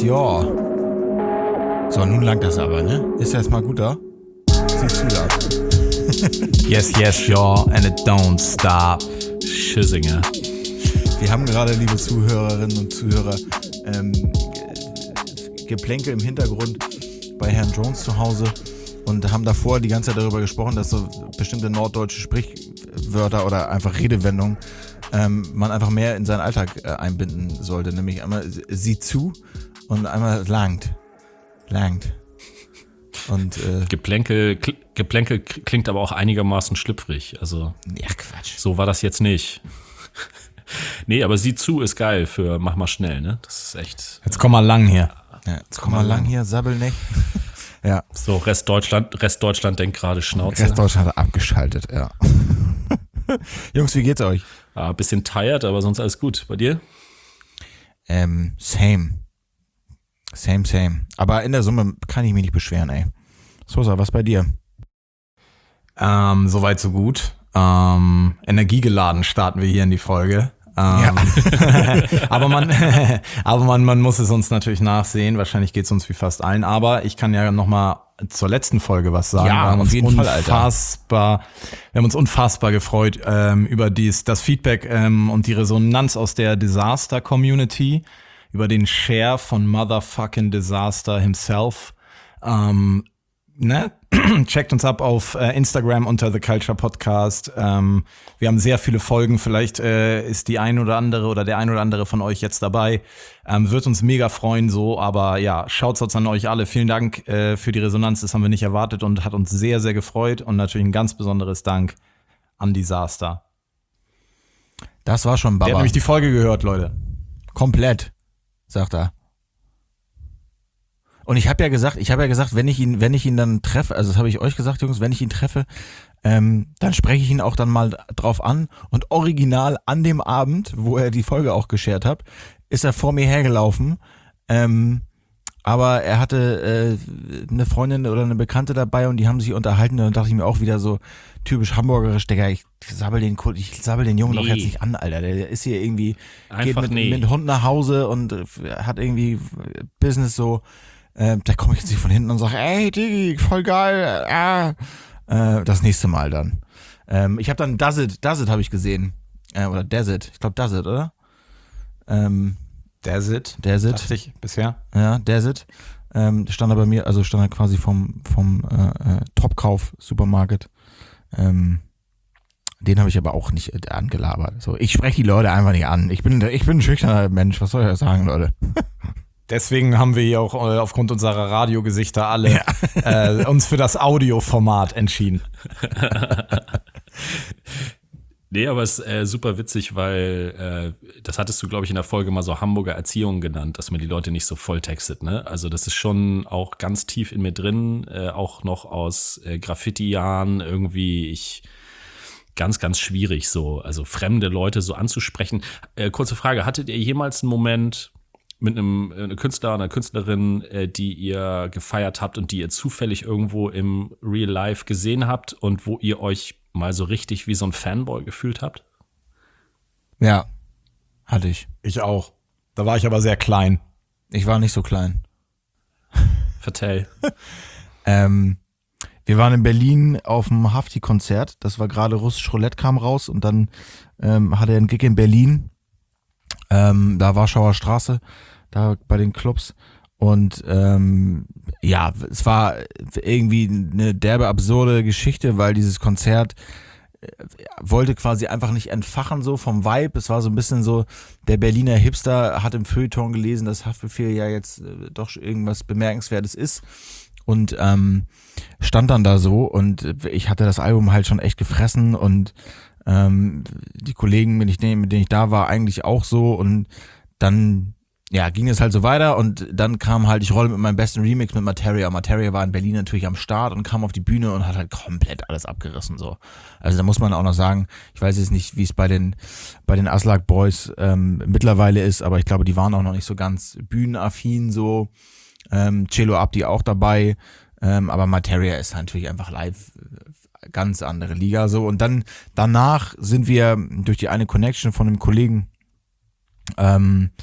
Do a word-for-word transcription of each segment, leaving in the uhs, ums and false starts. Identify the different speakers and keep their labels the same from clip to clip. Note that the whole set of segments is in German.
Speaker 1: Jahr. So, nun langt das aber, ne? Ist jetzt mal gut da? Siehst du da?
Speaker 2: Yes, yes, y'all, and it don't stop. Schüssinger.
Speaker 1: Wir haben gerade, liebe Zuhörerinnen und Zuhörer, ähm, Geplänkel im Hintergrund bei Herrn Jones zu Hause und haben davor die ganze Zeit darüber gesprochen, dass so bestimmte norddeutsche Sprichwörter oder einfach Redewendungen ähm, man einfach mehr in seinen Alltag äh, einbinden sollte. Nämlich einmal sieh zu und einmal langt. Langt. Und, äh,
Speaker 2: Geplänkel, kl- Geplänkel klingt aber auch einigermaßen schlüpfrig. Also,
Speaker 1: ja, Quatsch.
Speaker 2: So war das jetzt nicht. Nee, aber sieh zu ist geil für mach mal schnell, ne? Das ist echt.
Speaker 3: Jetzt komm mal lang hier.
Speaker 1: Ja, jetzt komm mal lang hier, sabbel nicht. Ja.
Speaker 2: So, Rest Deutschland, Rest Deutschland denkt gerade Schnauze.
Speaker 1: Rest Deutschland hat abgeschaltet, ja. Jungs, wie geht's euch?
Speaker 2: Ja, bisschen tired, aber sonst alles gut. Bei dir?
Speaker 1: Ähm, same. Same, same. Aber in der Summe kann ich mich nicht beschweren, ey. Sosa, was bei dir?
Speaker 3: Ähm, soweit so gut. Ähm, energiegeladen starten wir hier in die Folge. Ähm,
Speaker 1: Ja.
Speaker 3: aber man, aber man, man muss es uns natürlich nachsehen. Wahrscheinlich geht es uns wie fast allen. Aber ich kann ja noch mal zur letzten Folge was sagen.
Speaker 1: Ja,
Speaker 3: wir haben
Speaker 1: auf
Speaker 3: uns
Speaker 1: jeden Fall, Alter.
Speaker 3: unfassbar, wir haben uns unfassbar gefreut ähm, über dies, das Feedback ähm, und die Resonanz aus der Disaster-Community, über den Share von Motherfucking Disaster himself. Ähm, ne? Checkt uns ab auf äh, Instagram unter The Culture Podcast. Ähm, wir haben sehr viele Folgen. Vielleicht äh, ist die ein oder andere oder der ein oder andere von euch jetzt dabei. Ähm, wird uns mega freuen so. Aber ja, Shoutouts an euch alle. Vielen Dank äh, für die Resonanz. Das haben wir nicht erwartet und hat uns sehr, sehr gefreut. Und natürlich ein ganz besonderes Dank an Disaster.
Speaker 1: Das war schon
Speaker 3: Der hat
Speaker 1: Baba.
Speaker 3: nämlich die Folge gehört, Leute.
Speaker 1: Komplett, sagt er. Und ich habe ja gesagt, ich habe ja gesagt, wenn ich ihn, wenn ich ihn dann treffe, also das habe ich euch gesagt, Jungs, wenn ich ihn treffe, ähm, dann spreche ich ihn auch dann mal drauf an. Und original an dem Abend, wo er die Folge auch geshared hat, ist er vor mir hergelaufen. Ähm, aber er hatte äh, eine Freundin oder eine Bekannte dabei und die haben sich unterhalten. Und dann dachte ich mir auch wieder so typisch hamburgerisch, Digga, ich sabbel den, ich sabbel den Jungen
Speaker 2: Nee.
Speaker 1: doch jetzt nicht an, Alter. Der ist hier irgendwie, geht
Speaker 2: Einfach
Speaker 1: mit,
Speaker 2: nee.
Speaker 1: mit Hund nach Hause und äh, hat irgendwie Business so. Äh, da komme ich jetzt nicht von hinten und sage, ey, Digi, voll geil. Äh. Äh, das nächste Mal dann. Ähm, ich habe dann Does It, Does It habe ich gesehen. Äh, oder Does It. Ich glaube Does It, oder? Ähm,
Speaker 3: That's it.
Speaker 1: Does It.
Speaker 3: Dachte ich bisher.
Speaker 1: Ja, Does It. Ähm, stand er bei mir, also stand er quasi vom, vom äh, äh, Topkauf-Supermarkt. Ähm, den habe ich aber auch nicht äh, angelabert. So, ich spreche die Leute einfach nicht an. Ich bin, ich bin ein schüchterner Mensch. Was soll ich sagen, Leute?
Speaker 3: Deswegen haben wir hier auch äh, aufgrund unserer Radiogesichter alle ja. äh, uns für das Audioformat entschieden.
Speaker 2: Nee, aber es ist äh, super witzig, weil äh, das hattest du, glaube ich, in der Folge mal so Hamburger Erziehung genannt, dass man die Leute nicht so volltextet, ne? Also das ist schon auch ganz tief in mir drin, äh, auch noch aus äh, Graffiti-Jahren irgendwie ich ganz, ganz schwierig so, also fremde Leute so anzusprechen. Äh, kurze Frage, hattet ihr jemals einen Moment mit einem, einem Künstler oder einer Künstlerin, äh, die ihr gefeiert habt und die ihr zufällig irgendwo im Real Life gesehen habt und wo ihr euch mal so richtig wie so ein Fanboy gefühlt habt?
Speaker 1: Ja, hatte ich.
Speaker 3: Ich auch. Da war ich aber sehr klein.
Speaker 1: Ich war nicht so klein.
Speaker 2: Vertell.
Speaker 1: ähm, wir waren in Berlin auf dem Hafti-Konzert. Das war gerade Russisch Roulette kam raus und dann ähm, hatte er einen Gig in Berlin. Ähm, da Warschauer Straße, da bei den Clubs. Und ähm, ja, es war irgendwie eine derbe, absurde Geschichte, weil dieses Konzert äh, wollte quasi einfach nicht entfachen so vom Vibe. Es war so ein bisschen so, der Berliner Hipster hat im Feuilleton gelesen, dass Haftbefehl ja jetzt äh, doch irgendwas Bemerkenswertes ist. Und ähm, stand dann da so und ich hatte das Album halt schon echt gefressen und ähm, die Kollegen, mit denen, mit denen ich da war, eigentlich auch so und dann ja, ging es halt so weiter und dann kam halt, ich rolle mit meinem besten Remix mit Materia. Materia war in Berlin natürlich am Start und kam auf die Bühne und hat halt komplett alles abgerissen so. Also da muss man auch noch sagen, ich weiß jetzt nicht, wie es bei den bei den Aslak Boys ähm, mittlerweile ist, aber ich glaube, die waren auch noch nicht so ganz bühnenaffin so. Ähm, Cello Abdi auch dabei, ähm, aber Materia ist natürlich einfach live ganz andere Liga so und dann danach sind wir durch die eine Connection von einem Kollegen ähm,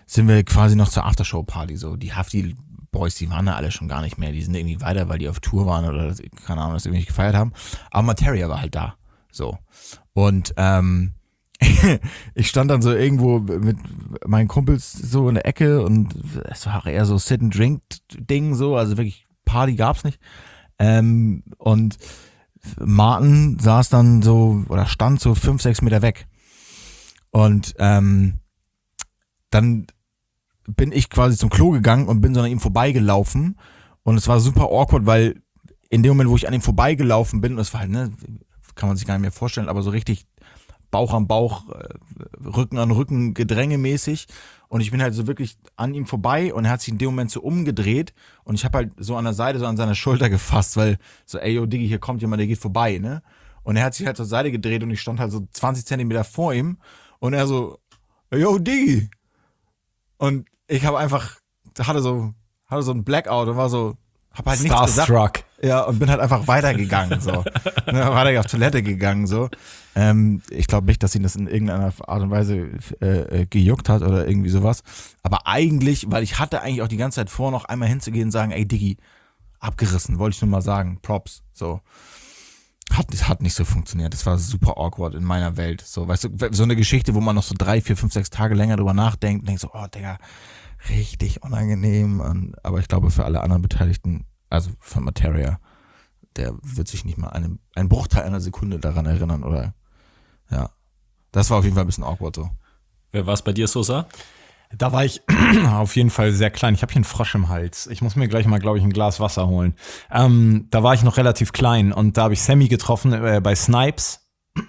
Speaker 1: sind wir quasi noch zur Aftershow-Party. So, die Hafti-Boys, die waren da alle schon gar nicht mehr. Die sind irgendwie weiter, weil die auf Tour waren oder keine Ahnung, das irgendwie nicht gefeiert haben. Aber Materia war halt da. So. Und ähm, ich stand dann so irgendwo mit meinen Kumpels so in der Ecke und es war eher so Sit-and-Drink-Ding so, also wirklich Party gab's nicht. Ähm, und Martin saß dann so oder stand so fünf, sechs Meter weg. Und ähm, dann bin ich quasi zum Klo gegangen und bin so an ihm vorbeigelaufen. Und es war super awkward, weil in dem Moment, wo ich an ihm vorbeigelaufen bin, und das war halt, ne, kann man sich gar nicht mehr vorstellen, aber so richtig Bauch an Bauch, Rücken an Rücken, gedrängemäßig. Und ich bin halt so wirklich an ihm vorbei und er hat sich in dem Moment so umgedreht und ich habe halt so an der Seite so an seiner Schulter gefasst, weil so, ey, yo, Diggi, hier kommt jemand, der geht vorbei, ne? Und er hat sich halt zur Seite gedreht und ich stand halt so zwanzig Zentimeter vor ihm und er so, yo, Diggi. Und ich habe einfach, hatte so, hatte so ein Blackout und war so, hab halt nichts gesagt.
Speaker 3: Starstruck.
Speaker 1: Ja, und bin halt einfach weitergegangen, so. Ne, weiter auf Toilette gegangen, so. Ähm, ich glaube nicht, dass ihn das in irgendeiner Art und Weise äh, gejuckt hat oder irgendwie sowas. Aber eigentlich, weil ich hatte eigentlich auch die ganze Zeit vor, noch einmal hinzugehen und sagen, ey Diggi, abgerissen, wollte ich nur mal sagen, Props, so. Hat, hat nicht so funktioniert. Das war super awkward in meiner Welt. So, weißt du, so eine Geschichte, wo man noch so drei, vier, fünf, sechs Tage länger drüber nachdenkt und denkt so, oh Digga, richtig unangenehm. Und, aber ich glaube, für alle anderen Beteiligten, also für Materia, der wird sich nicht mal einen, einen Bruchteil einer Sekunde daran erinnern, oder? Ja. Das war auf jeden Fall ein bisschen awkward so.
Speaker 2: Wer war es bei dir, Sosa?
Speaker 3: Da war ich auf jeden Fall sehr klein. Ich habe hier einen Frosch im Hals. Ich muss mir gleich mal, glaube ich, ein Glas Wasser holen. Ähm, da war ich noch relativ klein und da habe ich Sammy getroffen äh, bei Snipes.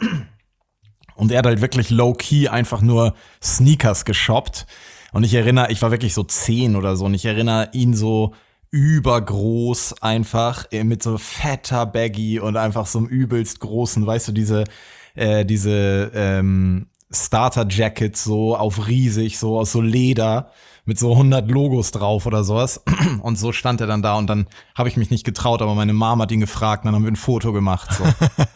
Speaker 3: Und er hat halt wirklich low-key einfach nur Sneakers geshoppt. Und ich erinnere, ich war wirklich so zehn oder so und ich erinnere ihn so übergroß einfach mit so fetter Baggy und einfach so einem übelst großen, weißt du, diese äh, diese ähm, Starter-Jackets so auf riesig, so aus so Leder mit so hundert Logos drauf oder sowas. Und so stand er dann da und dann habe ich mich nicht getraut, aber meine Mom hat ihn gefragt und dann haben wir ein Foto gemacht. So.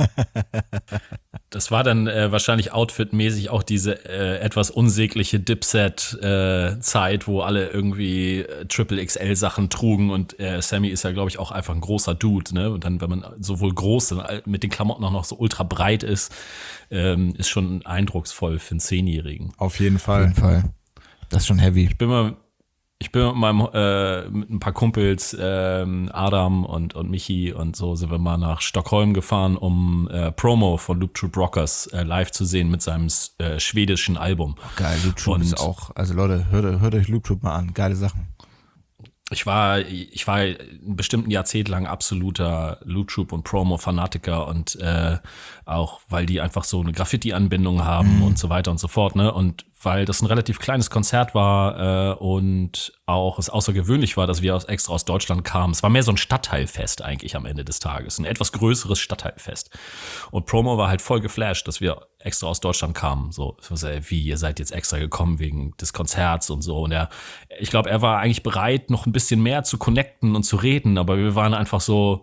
Speaker 2: Das war dann äh, wahrscheinlich outfitmäßig auch diese äh, etwas unsägliche Dipset-Zeit, äh, wo alle irgendwie äh, Triple X L-Sachen trugen und äh, Sammy ist ja, glaube ich, auch einfach ein großer Dude, ne? Und dann, wenn man sowohl groß und mit den Klamotten auch noch so ultra breit ist, ähm, ist schon eindrucksvoll für einen Zehnjährigen.
Speaker 3: Auf jeden Fall.
Speaker 1: Auf jeden Fall. Das ist schon heavy.
Speaker 2: Ich bin mal Ich bin mit meinem äh, mit ein paar Kumpels, ähm, Adam und und Michi und so, sind wir mal nach Stockholm gefahren, um äh, Promo von Loop Troop Rockers äh, live zu sehen mit seinem äh, schwedischen Album.
Speaker 1: Geil, Loop Troop
Speaker 2: und
Speaker 1: ist auch, also Leute, hört, hört euch Loop Troop mal an, geile Sachen.
Speaker 2: Ich war, ich war ein bestimmten Jahrzehnt lang absoluter Loop Troop und Promo-Fanatiker und äh, auch, weil die einfach so eine Graffiti-Anbindung haben mhm. und so weiter und so fort, ne? Und weil das ein relativ kleines Konzert war äh, und auch es außergewöhnlich war, dass wir aus, extra aus Deutschland kamen. Es war mehr so ein Stadtteilfest eigentlich am Ende des Tages, ein etwas größeres Stadtteilfest. Und Promo war halt voll geflasht, dass wir extra aus Deutschland kamen. So, wie, ihr seid jetzt extra gekommen wegen des Konzerts und so. Und er, ich glaube, er war eigentlich bereit, noch ein bisschen mehr zu connecten und zu reden, aber wir waren einfach so,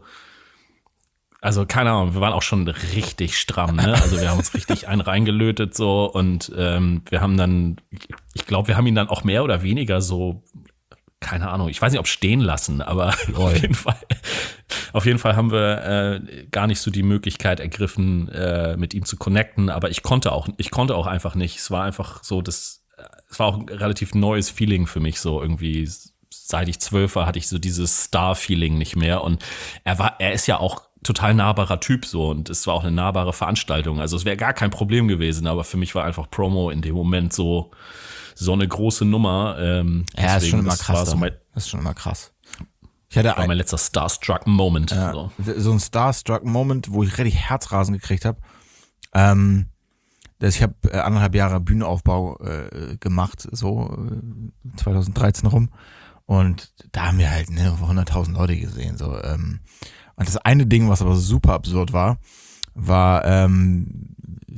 Speaker 2: also keine Ahnung, wir waren auch schon richtig stramm, ne? Also wir haben uns richtig einen reingelötet so und ähm, wir haben dann, ich glaube, wir haben ihn dann auch mehr oder weniger so, keine Ahnung, ich weiß nicht, ob stehen lassen, aber auf jeden Fall, auf jeden Fall haben wir äh, gar nicht so die Möglichkeit ergriffen, äh, mit ihm zu connecten, aber ich konnte auch, ich konnte auch einfach nicht. Es war einfach so, das, es war auch ein relativ neues Feeling für mich, so irgendwie. Seit ich zwölf war, hatte ich so dieses Star-Feeling nicht mehr und er war, er ist ja auch total nahbarer Typ so und es war auch eine nahbare Veranstaltung. Also es wäre gar kein Problem gewesen, aber für mich war einfach Promo in dem Moment so so eine große Nummer. Ähm,
Speaker 1: ja, deswegen, ist schon immer
Speaker 2: das
Speaker 1: krass.
Speaker 2: So mein,
Speaker 1: das ist schon immer krass. Ich hatte
Speaker 2: das war
Speaker 1: ein,
Speaker 2: mein letzter Starstruck-Moment.
Speaker 1: Ja,
Speaker 2: so.
Speaker 1: so ein Starstruck-Moment, wo ich richtig Herzrasen gekriegt habe. Ähm, das, ich habe äh, anderthalb Jahre Bühnenaufbau äh, gemacht, so äh, zwanzig dreizehn rum. Und da haben wir halt ne, hunderttausend Leute gesehen. So, ähm. Und das eine Ding, was aber super absurd war, war ähm,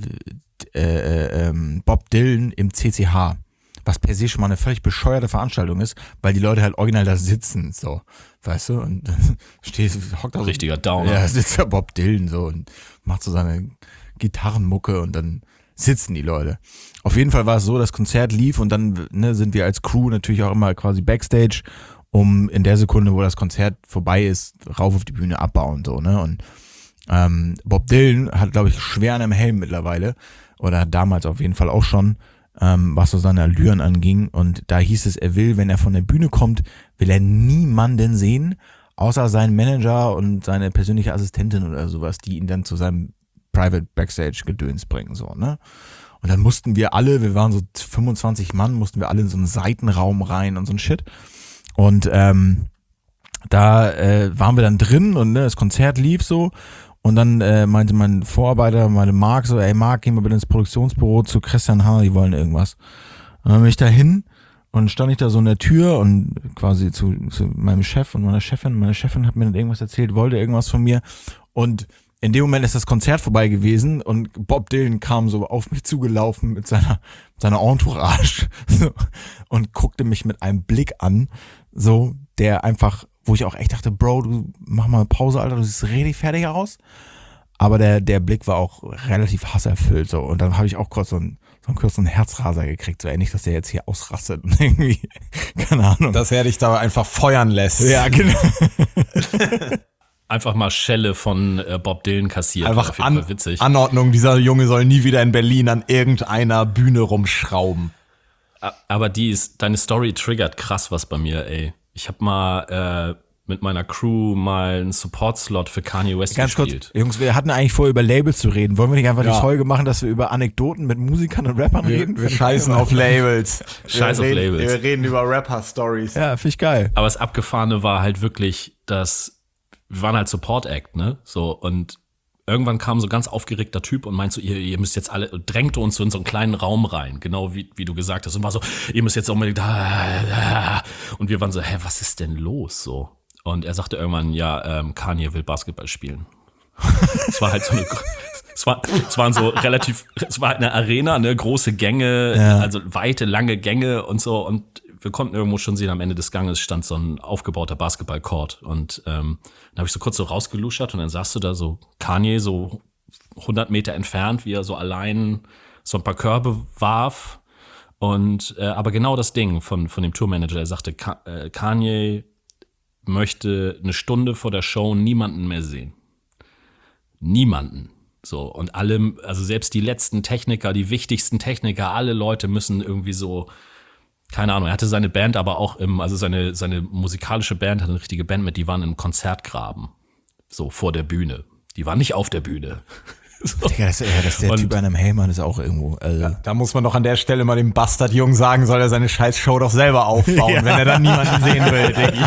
Speaker 1: äh, äh, Bob Dylan im C C H. Was per se schon mal eine völlig bescheuerte Veranstaltung ist, weil die Leute halt original da sitzen, so, weißt du? Und dann steht, hockt da so.
Speaker 2: Richtiger Downer.
Speaker 1: Ja, sitzt da Bob Dylan so und macht so seine Gitarrenmucke und dann sitzen die Leute. Auf jeden Fall war es so, das Konzert lief und dann ne, sind wir als Crew natürlich auch immer quasi Backstage, um in der Sekunde, wo das Konzert vorbei ist, rauf auf die Bühne abbauen so, ne? Und ähm, Bob Dylan hat, glaube ich, schwer an einem Helm mittlerweile oder hat damals auf jeden Fall auch schon, ähm, was so seine Allüren anging. Und da hieß es, er will, wenn er von der Bühne kommt, will er niemanden sehen, außer seinen Manager und seine persönliche Assistentin oder sowas, die ihn dann zu seinem Private Backstage Gedöns bringen, so, ne? Und dann mussten wir alle, wir waren so fünfundzwanzig Mann, mussten wir alle in so einen Seitenraum rein und so ein Shit. Und ähm, da äh, waren wir dann drin und ne, das Konzert lief so. Und dann äh, meinte mein Vorarbeiter, meine Marc so, ey Marc, geh mal bitte ins Produktionsbüro zu Christian Hanna, die wollen irgendwas. Und dann bin ich da hin und stand ich da so in der Tür und quasi zu, zu meinem Chef und meiner Chefin. Meine Chefin hat mir dann irgendwas erzählt, wollte irgendwas von mir. Und in dem Moment ist das Konzert vorbei gewesen und Bob Dylan kam so auf mich zugelaufen mit seiner, mit seiner Entourage so, und guckte mich mit einem Blick an, so, der einfach, wo ich auch echt dachte, Bro, du mach mal Pause, Alter, du siehst richtig fertig aus. Aber der, der Blick war auch relativ hasserfüllt, so. Und dann habe ich auch kurz so einen, so einen kurzen Herzraser gekriegt, so ähnlich, dass der jetzt hier ausrastet und irgendwie, keine Ahnung.
Speaker 3: Dass er dich da einfach feuern lässt.
Speaker 1: Ja, genau.
Speaker 2: Einfach mal Schelle von äh, Bob Dylan kassiert.
Speaker 3: Einfach
Speaker 2: auf jeden
Speaker 3: an,
Speaker 2: Fall witzig.
Speaker 3: Anordnung, dieser Junge soll nie wieder in Berlin an irgendeiner Bühne rumschrauben.
Speaker 2: Aber die ist, deine Story triggert krass was bei mir, ey. Ich habe mal äh, mit meiner Crew mal einen Support-Slot für Kanye West
Speaker 1: Ganz
Speaker 2: gespielt.
Speaker 1: kurz, Jungs, wir hatten eigentlich vor, über Labels zu reden. Wollen wir nicht einfach
Speaker 3: Ja.
Speaker 1: die Folge machen, dass wir über Anekdoten mit Musikern und Rappern reden?
Speaker 3: Wir scheißen auf Labels.
Speaker 2: Scheiß auf
Speaker 3: wir reden,
Speaker 2: Labels.
Speaker 3: Wir reden über Rapper-Stories.
Speaker 1: Ja, finde ich geil.
Speaker 2: Aber das Abgefahrene war halt wirklich, dass wir waren halt Support-Act, ne? So, und irgendwann kam so ein ganz aufgeregter Typ und meint so, ihr, ihr müsst jetzt alle, drängte uns so in so einen kleinen Raum rein, genau wie, wie du gesagt hast, und war so, ihr müsst jetzt unbedingt da, und wir waren so, hä, was ist denn los, so? Und er sagte irgendwann, ja, ähm, Kanye will Basketball spielen. Es war halt so eine, es war, es waren so relativ, es war eine Arena, ne, große Gänge,
Speaker 1: Ja.
Speaker 2: also weite, lange Gänge und so, und wir konnten irgendwo schon sehen, am Ende des Ganges stand so ein aufgebauter Basketballcourt. Und ähm, dann habe ich so kurz so rausgeluschert und dann sahst du da so Kanye so hundert Meter entfernt, wie er so allein so ein paar Körbe warf. Und äh, aber genau das Ding von, von dem Tourmanager, der sagte, Ka- äh, Kanye möchte eine Stunde vor der Show niemanden mehr sehen. Niemanden. So, und alle, also selbst die letzten Techniker, die wichtigsten Techniker, alle Leute müssen irgendwie so, keine Ahnung, er hatte seine Band aber auch im, also seine, seine musikalische Band hatte eine richtige Band mit, die waren im Konzertgraben. So vor der Bühne. Die waren nicht auf der Bühne. So.
Speaker 1: Digga, das, ja, dass der
Speaker 2: Und-
Speaker 1: Typ an einem Helm hat, ist auch irgendwo. Also.
Speaker 3: Da muss man doch an der Stelle mal dem Bastardjungen sagen, soll er seine scheiß Show doch selber aufbauen,
Speaker 1: Ja.
Speaker 3: wenn er dann niemanden sehen will, Diggi.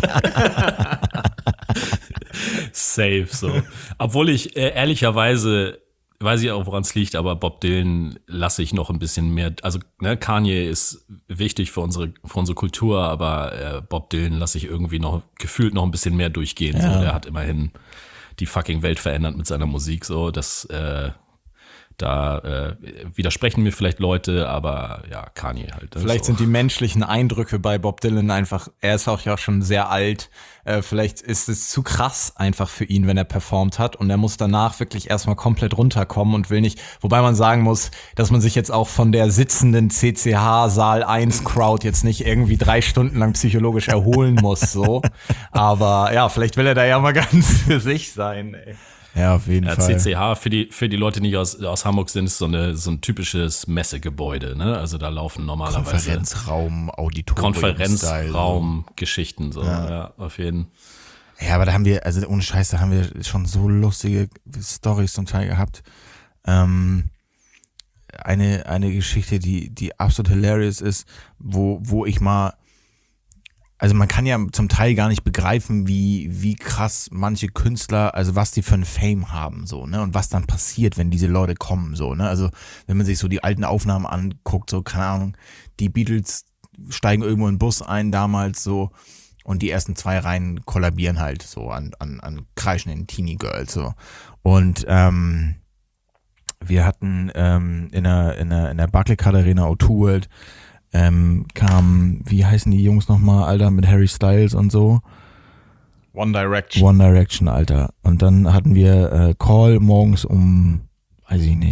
Speaker 2: Safe, so. Obwohl ich äh, ehrlicherweise, weiß ich auch, woran es liegt, aber Bob Dylan lasse ich noch ein bisschen mehr, also ne, Kanye ist wichtig für unsere, für unsere Kultur, aber äh, Bob Dylan lasse ich irgendwie noch, gefühlt noch ein bisschen mehr durchgehen.
Speaker 1: Ja.
Speaker 2: So, der hat immerhin die fucking Welt verändert mit seiner Musik, so, das, äh, da äh, widersprechen mir vielleicht Leute, aber ja, Kanye halt.
Speaker 3: Vielleicht
Speaker 2: so.
Speaker 3: sind die menschlichen Eindrücke bei Bob Dylan einfach, er ist auch ja schon sehr alt, äh, vielleicht ist es zu krass einfach für ihn, wenn er performt hat und er muss danach wirklich erstmal komplett runterkommen und will nicht, wobei man sagen muss, dass man sich jetzt auch von der sitzenden C C H Saal eins Crowd jetzt nicht irgendwie drei Stunden lang psychologisch erholen muss, so, aber ja, vielleicht will er da ja mal ganz für sich sein, ey.
Speaker 1: Ja, auf jeden
Speaker 2: Ja,
Speaker 1: Fall.
Speaker 2: C C H, für die, für die Leute, die nicht aus, aus Hamburg sind, ist so, eine, so ein typisches Messegebäude, ne? Also da laufen normalerweise
Speaker 1: Konferenzraum, Auditorium.
Speaker 2: Konferenzraum, Geschichten, so, ja. ja, auf jeden Fall.
Speaker 1: Ja, aber da haben wir, also ohne Scheiß, da haben wir schon so lustige Storys zum Teil gehabt. Ähm, eine, eine Geschichte, die, die absolut hilarious ist, wo, wo ich mal, also man kann ja zum Teil gar nicht begreifen, wie, wie krass manche Künstler, also was die für ein Fame haben, so, ne, und was dann passiert, wenn diese Leute kommen, so, ne, also wenn man sich so die alten Aufnahmen anguckt, so, keine Ahnung, die Beatles steigen irgendwo in den Bus ein damals, so, und die ersten zwei Reihen kollabieren halt, so, an, an, an kreischenden Teenie Girls, so, und, ähm, wir hatten, ähm, in der, in der, in der Barclaycard Arena O zwei World, Ähm, kam, wie heißen die Jungs nochmal, Alter, mit Harry Styles und so?
Speaker 3: One Direction.
Speaker 1: One Direction, Alter. Und dann hatten wir äh, Call morgens um, weiß ich nicht,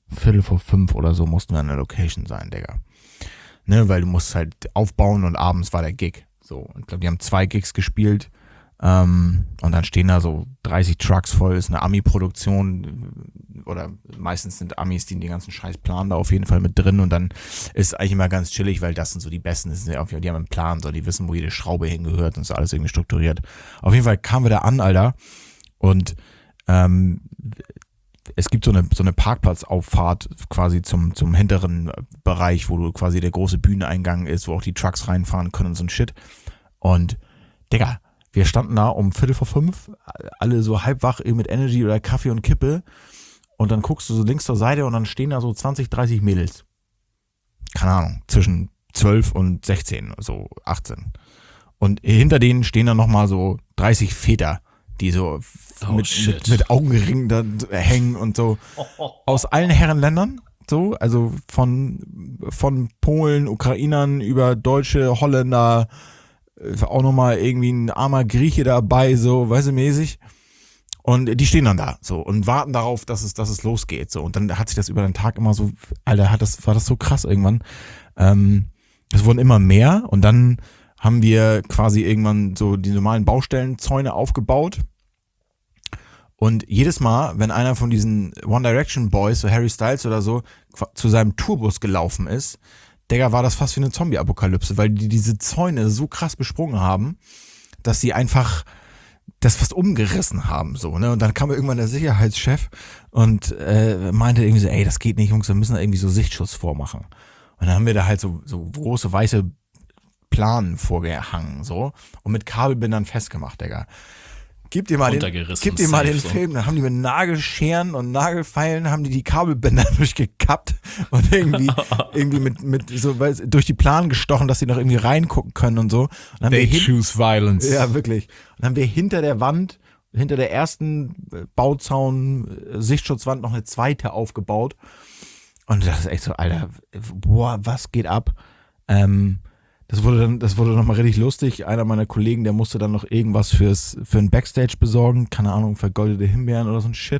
Speaker 1: Viertel vor fünf oder so mussten wir an der Location sein, Digga. Ne, weil du musst halt aufbauen und abends war der Gig. So, ich glaube, die haben zwei Gigs gespielt. Ähm, und dann stehen da so dreißig Trucks voll, ist eine Ami-Produktion oder meistens sind Amis, die den ganzen Scheiß planen, da auf jeden Fall mit drin und dann ist eigentlich immer ganz chillig, weil das sind so die Besten, das sind ja, die haben einen Plan, so, die wissen, wo jede Schraube hingehört und ist alles irgendwie strukturiert. Auf jeden Fall kamen wir da an, Alter, und ähm, es gibt so eine, so eine Parkplatzauffahrt quasi zum, zum hinteren Bereich, wo du quasi der große Bühneneingang ist, wo auch die Trucks reinfahren können und so ein Shit. Und, Digga, wir standen da um Viertel vor fünf, alle so halb wach mit Energy oder Kaffee und Kippe. Und dann guckst du so links zur Seite und dann stehen da so zwanzig, dreißig Mädels. Keine Ahnung, zwischen zwölf und sechzehn, so achtzehn. Und hinter denen stehen dann nochmal so dreißig Väter, die so
Speaker 2: oh,
Speaker 1: mit, mit, mit Augenringen da hängen und so. Aus allen Herrenländern. So, also von, von Polen, Ukrainern über Deutsche, Holländer, auch nochmal irgendwie ein armer Grieche dabei, so, weißt du, mäßig. Und die stehen dann da, so, und warten darauf, dass es, dass es losgeht, so. Und dann hat sich das über den Tag immer so, Alter, hat das, war das so krass irgendwann. Ähm, es wurden immer mehr und dann haben wir quasi irgendwann so die normalen Baustellenzäune aufgebaut. Und jedes Mal, wenn einer von diesen One Direction Boys, so Harry Styles oder so, zu seinem Tourbus gelaufen ist, Digga, war das fast wie eine Zombie-Apokalypse, weil die diese Zäune so krass besprungen haben, dass sie einfach das fast umgerissen haben, so, ne? Und dann kam irgendwann der Sicherheitschef und äh, meinte irgendwie so, ey, das geht nicht, Jungs, wir müssen da irgendwie so Sichtschutz vormachen. Und dann haben wir da halt so, so große weiße Planen vorgehangen, so, und mit Kabelbindern festgemacht, Digga. Gib dir mal den, gib dir mal den so. Film, dann haben die mit Nagelscheren und Nagelfeilen haben die die Kabelbänder durchgekappt und irgendwie irgendwie mit mit so weiß, durch die Planen gestochen, dass sie noch irgendwie reingucken können und so. Und dann
Speaker 3: They
Speaker 1: haben wir
Speaker 3: choose hin- violence.
Speaker 1: Ja, wirklich. Und dann haben wir hinter der Wand, hinter der ersten Bauzaun Sichtschutzwand noch eine zweite aufgebaut. Und das ist echt so, Alter, boah, was geht ab? Ähm, Das wurde dann, das wurde nochmal richtig lustig. Einer meiner Kollegen, der musste dann noch irgendwas fürs, für ein Backstage besorgen. Keine Ahnung, vergoldete Himbeeren oder so ein Shit.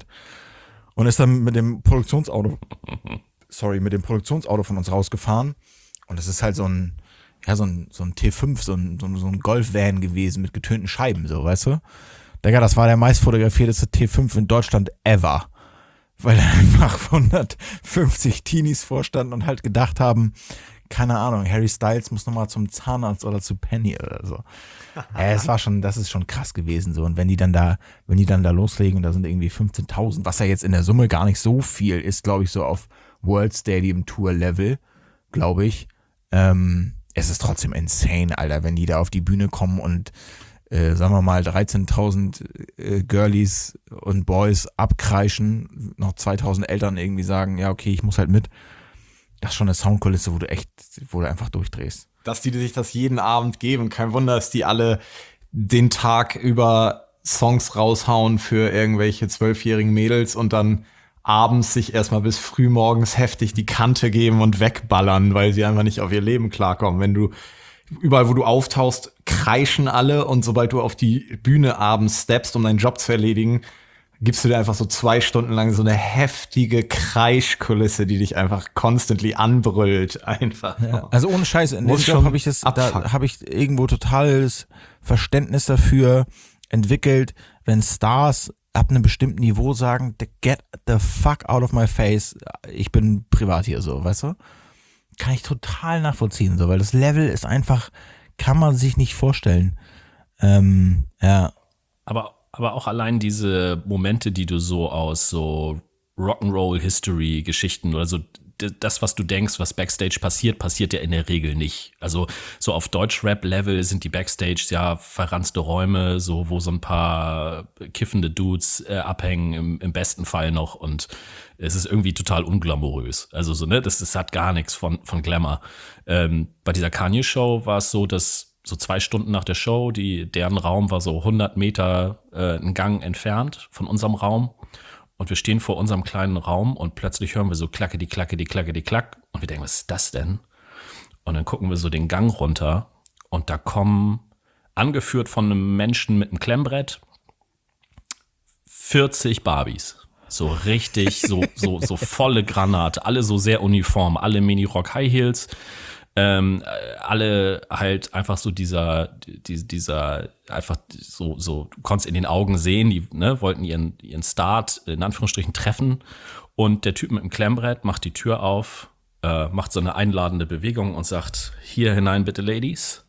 Speaker 1: Und ist dann mit dem Produktionsauto, sorry, mit dem Produktionsauto von uns rausgefahren. Und das ist halt so ein, ja, so ein, so ein T fünf, so ein, so ein, so ein Golf-Van gewesen mit getönten Scheiben, so, weißt du? Digga, das war der meist fotografierteste T fünf in Deutschland ever. Weil da einfach hundertfünfzig Teenies vorstanden und halt gedacht haben, keine Ahnung, Harry Styles muss nochmal zum Zahnarzt oder zu Penny oder so. Ja, es war schon, das ist schon krass gewesen so. Und wenn die dann da, wenn die dann da loslegen, da sind irgendwie fünfzehntausend, was ja jetzt in der Summe gar nicht so viel ist, glaube ich, so auf World Stadium Tour Level, glaube ich. Ähm, es ist trotzdem insane, Alter, wenn die da auf die Bühne kommen und, äh, sagen wir mal, dreizehntausend äh, Girlies und Boys abkreischen, noch zweitausend Eltern irgendwie sagen, ja, okay, ich muss halt mit. Das ist schon eine Soundkulisse, wo du echt, wo du einfach durchdrehst.
Speaker 3: Dass die sich das jeden Abend geben. Kein Wunder, dass die alle den Tag über Songs raushauen für irgendwelche zwölfjährigen Mädels und dann abends sich erstmal bis frühmorgens heftig die Kante geben und wegballern, weil sie einfach nicht auf ihr Leben klarkommen. Wenn du überall, wo du auftauchst, kreischen alle und sobald du auf die Bühne abends steppst, um deinen Job zu erledigen, gibst du dir einfach so zwei Stunden lang so eine heftige Kreischkulisse, die dich einfach constantly anbrüllt, einfach.
Speaker 1: Ja, also ohne Scheiß, in dem Job habe ich das, da habe ich irgendwo totales Verständnis dafür entwickelt, wenn Stars ab einem bestimmten Niveau sagen, get the fuck out of my face, ich bin privat hier so, weißt du? Kann ich total nachvollziehen, so, weil das Level ist einfach, kann man sich nicht vorstellen. Ähm, ja.
Speaker 2: Aber Aber auch allein diese Momente, die du so aus so Rock'n'Roll-History-Geschichten oder so, das, was du denkst, was Backstage passiert, passiert ja in der Regel nicht. Also so auf Deutsch-Rap-Level sind die Backstage ja verranzte Räume, so wo so ein paar kiffende Dudes äh, abhängen, im, im besten Fall noch, und es ist irgendwie total unglamourös. Also so, ne, das, das hat gar nichts von, von Glamour. Ähm, bei dieser Kanye-Show war es so, dass so zwei Stunden nach der Show, die, deren Raum war so hundert Meter äh, einen Gang entfernt von unserem Raum. Und wir stehen vor unserem kleinen Raum und plötzlich hören wir so klacke, die klacke, die klacke, die klack. Und wir denken, was ist das denn? Und dann gucken wir so den Gang runter und da kommen, angeführt von einem Menschen mit einem Klemmbrett, vierzig Barbies. So richtig, so, so, so volle Granate, alle so sehr uniform, alle Minirock High Heels, ähm, alle halt einfach so dieser, die, dieser, einfach so, so, du konntest in den Augen sehen, die, ne, wollten ihren, ihren Start in Anführungsstrichen treffen und der Typ mit dem Klemmbrett macht die Tür auf, äh, macht so eine einladende Bewegung und sagt, hier hinein bitte Ladies.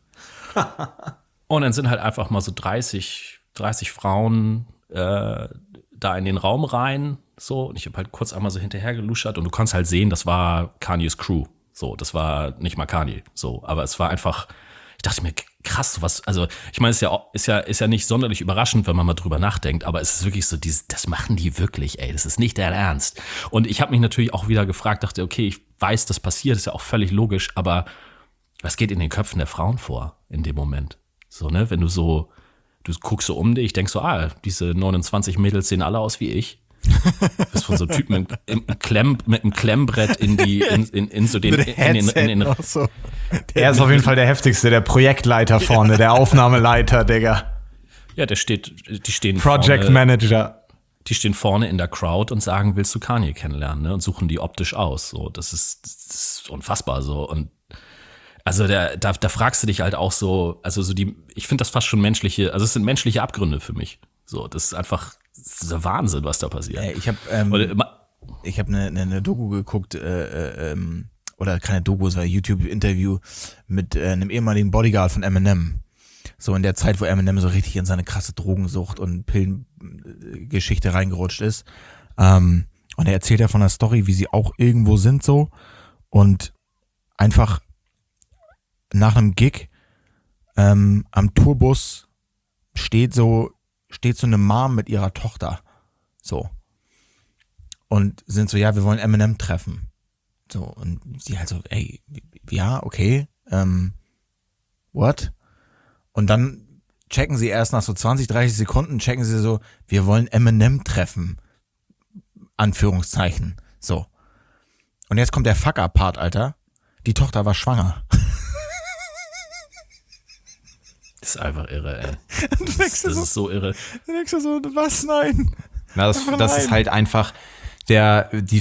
Speaker 2: Und dann sind halt einfach mal so dreißig, dreißig Frauen, äh, da in den Raum rein, so, und ich habe halt kurz einmal so hinterher geluschert und du konntest halt sehen, das war Kanye's Crew, so, das war nicht mal Kanye, so, aber es war einfach, ich dachte mir, krass, was, also, ich meine, es ist ja, ist ja, ist ja nicht sonderlich überraschend, wenn man mal drüber nachdenkt, aber es ist wirklich so, dieses, das machen die wirklich, ey, das ist nicht der Ernst. Und ich habe mich natürlich auch wieder gefragt, dachte, okay, ich weiß, das passiert, ist ja auch völlig logisch, aber was geht in den Köpfen der Frauen vor in dem Moment? So, ne, wenn du so, du guckst so um dich, denkst so, ah, diese neunundzwanzig Mädels sehen alle aus wie ich. Du bist von so einem Typen mit, im Klemm, mit einem Klemmbrett in die, in, in, in so den, in den, in den
Speaker 3: so. Er ist auf jeden Fall der heftigste, der Projektleiter vorne, der Aufnahmeleiter, Digga.
Speaker 2: Ja, der steht, die stehen
Speaker 3: Project
Speaker 2: vorne,
Speaker 3: Manager.
Speaker 2: Die stehen vorne in der Crowd und sagen, willst du Kanye kennenlernen, ne? Und suchen die optisch aus. So, das ist, das ist unfassbar so. Und also der, da, da fragst du dich halt auch so, also so die, ich finde das fast schon menschliche, also es sind menschliche Abgründe für mich. So, das ist einfach, das ist der Wahnsinn, was da passiert.
Speaker 1: Ey, ich habe ähm, ich habe eine, eine, eine Doku geguckt, äh, ähm, oder keine Doku, sondern ein YouTube-Interview mit äh, einem ehemaligen Bodyguard von Eminem. So in der Zeit, wo Eminem so richtig in seine krasse Drogensucht und Pillengeschichte reingerutscht ist. Ähm, und er erzählt ja von der Story, wie sie auch irgendwo sind so und einfach nach einem Gig ähm, am Tourbus steht so steht so eine Mom mit ihrer Tochter so und sind so, ja, wir wollen Eminem treffen. So, und sie halt so, ey, ja, okay, ähm, what? Und dann checken sie erst nach so zwanzig, dreißig Sekunden, checken sie so, wir wollen Eminem treffen. Anführungszeichen. So. Und jetzt kommt der Fuck-Up-Part, Alter. Die Tochter war schwanger.
Speaker 2: Das ist einfach irre, ey. Das, ist, das so, ist so irre.
Speaker 1: Dann denkst du so, was? Nein.
Speaker 3: Na, das, das ist halt einfach der, die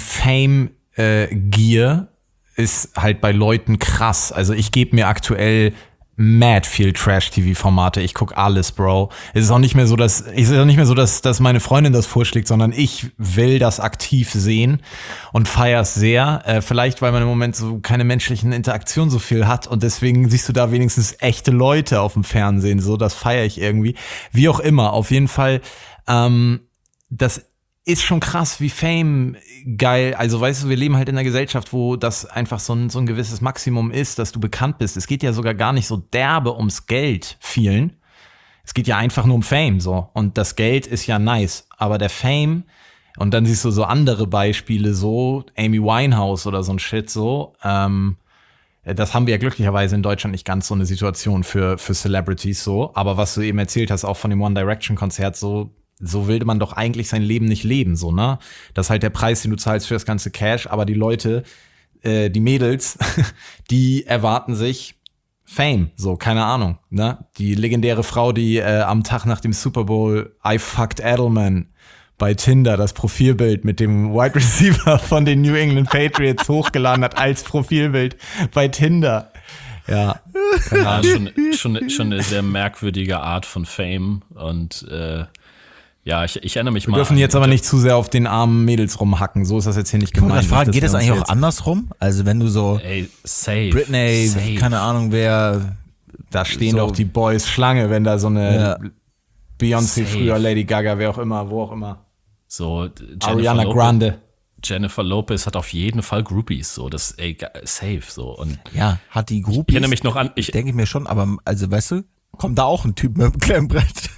Speaker 3: Fame-Gier äh, ist halt bei Leuten krass. Also ich gebe mir aktuell mad viel Trash-T V-Formate. Ich guck alles, Bro. Es ist auch nicht mehr so, dass es ist auch nicht mehr so, dass, dass meine Freundin das vorschlägt, sondern ich will das aktiv sehen und feier's sehr. Äh, vielleicht, weil man im Moment so keine menschlichen Interaktionen so viel hat und deswegen siehst du da wenigstens echte Leute auf dem Fernsehen. So, das feiere ich irgendwie. Wie auch immer. Auf jeden Fall, ähm, das ist schon krass, wie Fame geil, also weißt du, wir leben halt in einer Gesellschaft, wo das einfach so ein, so ein gewisses Maximum ist, dass du bekannt bist. Es geht ja sogar gar nicht so derbe ums Geld vielen. Es geht ja einfach nur um Fame, so. Und das Geld ist ja nice. Aber der Fame, und dann siehst du so andere Beispiele, so Amy Winehouse oder so ein Shit, so, ähm, das haben wir ja glücklicherweise in Deutschland nicht ganz so eine Situation für, für Celebrities, so. Aber was du eben erzählt hast, auch von dem One Direction Konzert, so, so will man doch eigentlich sein Leben nicht leben, so, ne? Das ist halt der Preis, den du zahlst für das ganze Cash, aber die Leute, äh, die Mädels, die erwarten sich Fame, so, keine Ahnung, ne? Die legendäre Frau, die äh, am Tag nach dem Super Bowl I fucked Edelman bei Tinder das Profilbild mit dem Wide Receiver von den New England Patriots hochgeladen hat als Profilbild bei Tinder. Ja.
Speaker 2: Ja, schon, schon, schon eine sehr merkwürdige Art von Fame und äh, ja, ich, ich erinnere mich
Speaker 3: Wir
Speaker 2: mal.
Speaker 3: Wir dürfen jetzt aber nicht zu sehr auf den armen Mädels rumhacken. So ist das jetzt hier nicht gemeint.
Speaker 1: Ich frage, geht das eigentlich auch andersrum? Also wenn du so
Speaker 2: Ey, safe,
Speaker 1: Britney,
Speaker 2: safe.
Speaker 1: keine Ahnung wer,
Speaker 3: da stehen
Speaker 1: so,
Speaker 3: doch die Boys Schlange, wenn da so eine
Speaker 1: ja.
Speaker 3: Beyoncé,
Speaker 2: Safe.
Speaker 3: früher Lady Gaga, wer auch immer, wo auch immer.
Speaker 2: So Jennifer
Speaker 3: Ariana
Speaker 2: Lopez,
Speaker 3: Grande.
Speaker 2: Jennifer Lopez hat auf jeden Fall Groupies, so das ey, safe so und
Speaker 1: ja, hat die Groupies.
Speaker 2: ich erinnere mich noch an, ich
Speaker 1: denke ich mir schon, aber also weißt du, kommt da auch ein Typ mit dem Klemmbrett?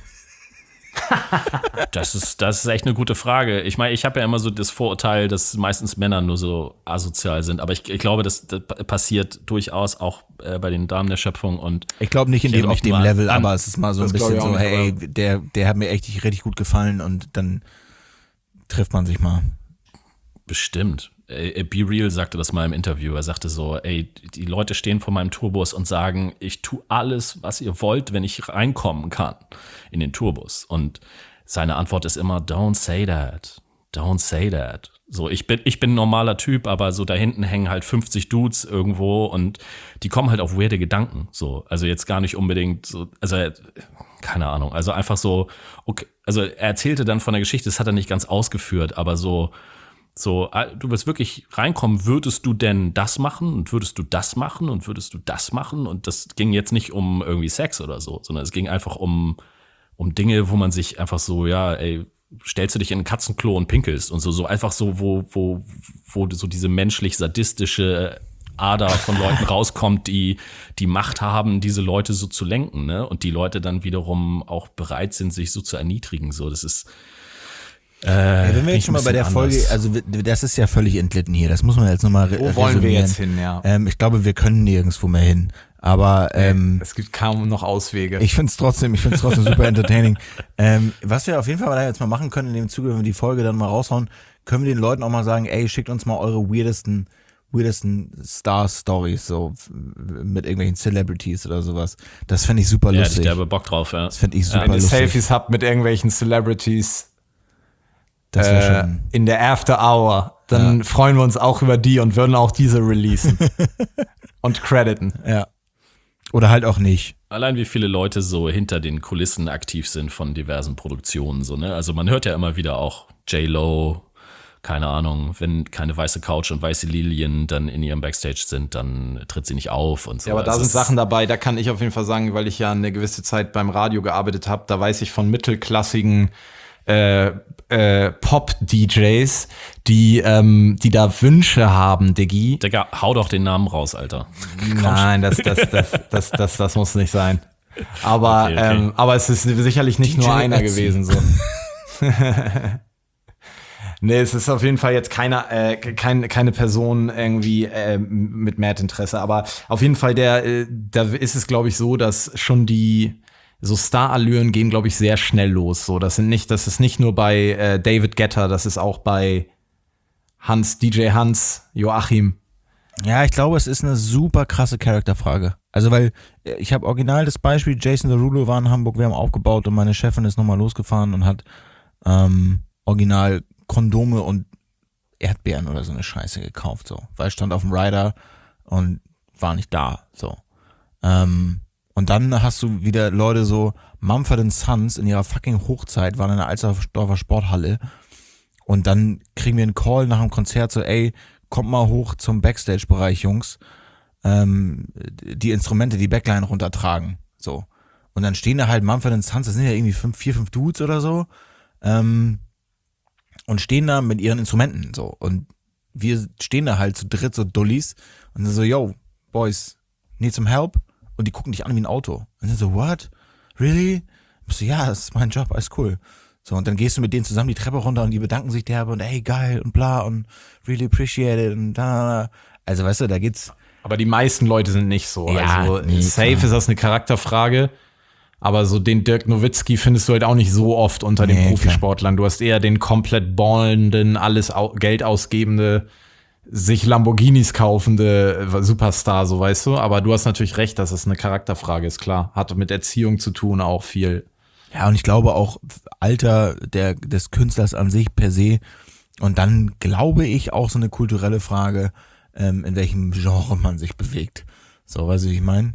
Speaker 2: Das ist, das ist echt eine gute Frage. Ich meine, ich habe ja immer so das Vorurteil, dass meistens Männer nur so asozial sind. Aber ich, ich glaube, das, das passiert durchaus auch äh, bei den Damen der Schöpfung. Und
Speaker 1: ich glaube nicht in dem, auf dem
Speaker 2: mal
Speaker 1: Level,
Speaker 2: an,
Speaker 1: aber es ist mal so ein bisschen so, nicht, hey, der, der hat mir echt richtig gut gefallen und dann trifft man sich mal.
Speaker 2: Bestimmt. Äh, Be Real sagte das mal im Interview. Er sagte so, ey, die Leute stehen vor meinem Tourbus und sagen, ich tue alles, was ihr wollt, wenn ich reinkommen kann in den Tourbus. Und seine Antwort ist immer, don't say that. don't say that. So, ich bin, ich bin ein normaler Typ, aber so da hinten hängen halt fünfzig Dudes irgendwo und die kommen halt auf weirde Gedanken. So, also jetzt gar nicht unbedingt so, also keine Ahnung, also einfach so, okay, also er erzählte dann von der Geschichte, das hat er nicht ganz ausgeführt, aber so, so, du wirst wirklich reinkommen, würdest du denn das machen und würdest du das machen und würdest du das machen? Und das ging jetzt nicht um irgendwie Sex oder so, sondern es ging einfach um, um Dinge, wo man sich einfach so, ja, ey, stellst du dich in ein Katzenklo und pinkelst und so, so einfach so, wo, wo, wo so diese menschlich-sadistische Ader von Leuten rauskommt, die die Macht haben, diese Leute so zu lenken, ne? Und die Leute dann wiederum auch bereit sind, sich so zu erniedrigen, so, das ist,
Speaker 1: äh, ja, wenn wir jetzt schon mal bei der anders. Folge, also das ist ja völlig entglitten hier, das muss man jetzt nochmal
Speaker 3: resümieren. Wo wollen wir jetzt hin, ja?
Speaker 1: Ähm, ich glaube, wir können nirgendwo mehr hin. Aber ähm,
Speaker 3: es gibt kaum noch Auswege.
Speaker 1: Ich find's trotzdem, ich find's trotzdem super entertaining. ähm, was wir auf jeden Fall jetzt mal machen können in dem Zuge, wenn wir die Folge dann mal raushauen, können wir den Leuten auch mal sagen, ey, schickt uns mal eure weirdesten, weirdesten Star-Stories, so mit irgendwelchen Celebrities oder sowas. Das fände ich super
Speaker 2: ja,
Speaker 1: lustig.
Speaker 2: Ja, ich habe Bock drauf, ja.
Speaker 1: Das fände ich super
Speaker 3: Wenn
Speaker 1: lustig.
Speaker 3: Wenn ihr Selfies habt mit irgendwelchen Celebrities
Speaker 1: das
Speaker 3: äh,
Speaker 1: schon
Speaker 3: in der After Hour, dann ja. freuen wir uns auch über die und würden auch diese releasen. Und crediten.
Speaker 1: Ja. Oder halt auch nicht.
Speaker 2: Allein wie viele Leute so hinter den Kulissen aktiv sind von diversen Produktionen. So, ne? Also man hört ja immer wieder auch J-Lo, keine Ahnung, wenn keine weiße Couch und weiße Lilien dann in ihrem Backstage sind, dann tritt sie nicht auf und so.
Speaker 3: Ja, aber da
Speaker 2: also
Speaker 3: sind Sachen dabei, da kann ich auf jeden Fall sagen, weil ich ja eine gewisse Zeit beim Radio gearbeitet habe, da weiß ich von mittelklassigen Äh, äh, Pop-D Js, die, ähm, die da Wünsche haben, Diggi.
Speaker 2: Digga, hau doch den Namen raus, Alter.
Speaker 3: Nein, das, das, das, das, das, das muss nicht sein. Aber,
Speaker 2: okay, okay.
Speaker 3: Ähm, aber es ist sicherlich nicht
Speaker 1: D J
Speaker 3: nur einer
Speaker 1: Ötzi.
Speaker 3: gewesen. So. Nee, es ist auf jeden Fall jetzt keine, äh, kein, keine Person irgendwie äh, mit Mad-Interesse. Aber auf jeden Fall, der, äh, da ist es, glaube ich, so, dass schon die so Star-Allüren gehen, glaube ich, sehr schnell los. So, das sind nicht, das ist nicht nur bei äh, David Guetta, das ist auch bei Hans, D J Hans, Joachim.
Speaker 1: Ja, ich glaube, es ist eine super krasse Charakterfrage. Also, weil ich habe original das Beispiel, Jason Derulo war in Hamburg, wir haben aufgebaut und meine Chefin ist nochmal losgefahren und hat ähm, original Kondome und Erdbeeren oder so eine Scheiße gekauft, so. Weil stand auf dem Rider und war nicht da, so. Ähm, Und dann hast du wieder Leute so, Mumford and Sons in ihrer fucking Hochzeit waren in der Alsterdorfer Sporthalle und dann kriegen wir einen Call nach dem Konzert so, ey, kommt mal hoch zum Backstage-Bereich, Jungs, ähm, die Instrumente, die Backline runtertragen, so. Und dann stehen da halt Mumford and Sons, das sind ja irgendwie fünf, vier, fünf Dudes oder so, ähm, und stehen da mit ihren Instrumenten, so. Und wir stehen da halt zu dritt, so Dullis, und dann so, yo, Boys, need some help? Und die gucken dich an wie ein Auto. Und dann so, what? Really? Ich so, ja, das ist mein Job, alles cool. So, und dann gehst du mit denen zusammen die Treppe runter und die bedanken sich derbe und ey, geil und bla und really appreciate it und da. Also, weißt du, da geht's.
Speaker 3: Aber die meisten Leute sind nicht so.
Speaker 1: Ja,
Speaker 3: also,
Speaker 1: nee,
Speaker 3: safe
Speaker 1: klar.
Speaker 3: ist das eine Charakterfrage. Aber so den Dirk Nowitzki findest du halt auch nicht so oft unter den
Speaker 1: Nee,
Speaker 3: Profisportlern. Du hast eher den komplett ballenden, alles au- Geld ausgebende, sich Lamborghinis kaufende Superstar, so weißt du. Aber du hast natürlich recht, dass es eine Charakterfrage ist, klar. Hat mit Erziehung zu tun auch viel.
Speaker 1: Ja, und ich glaube auch Alter der, des Künstlers an sich per se. Und dann glaube ich auch so eine kulturelle Frage, ähm, in welchem Genre man sich bewegt. So, weißt du, wie ich meine?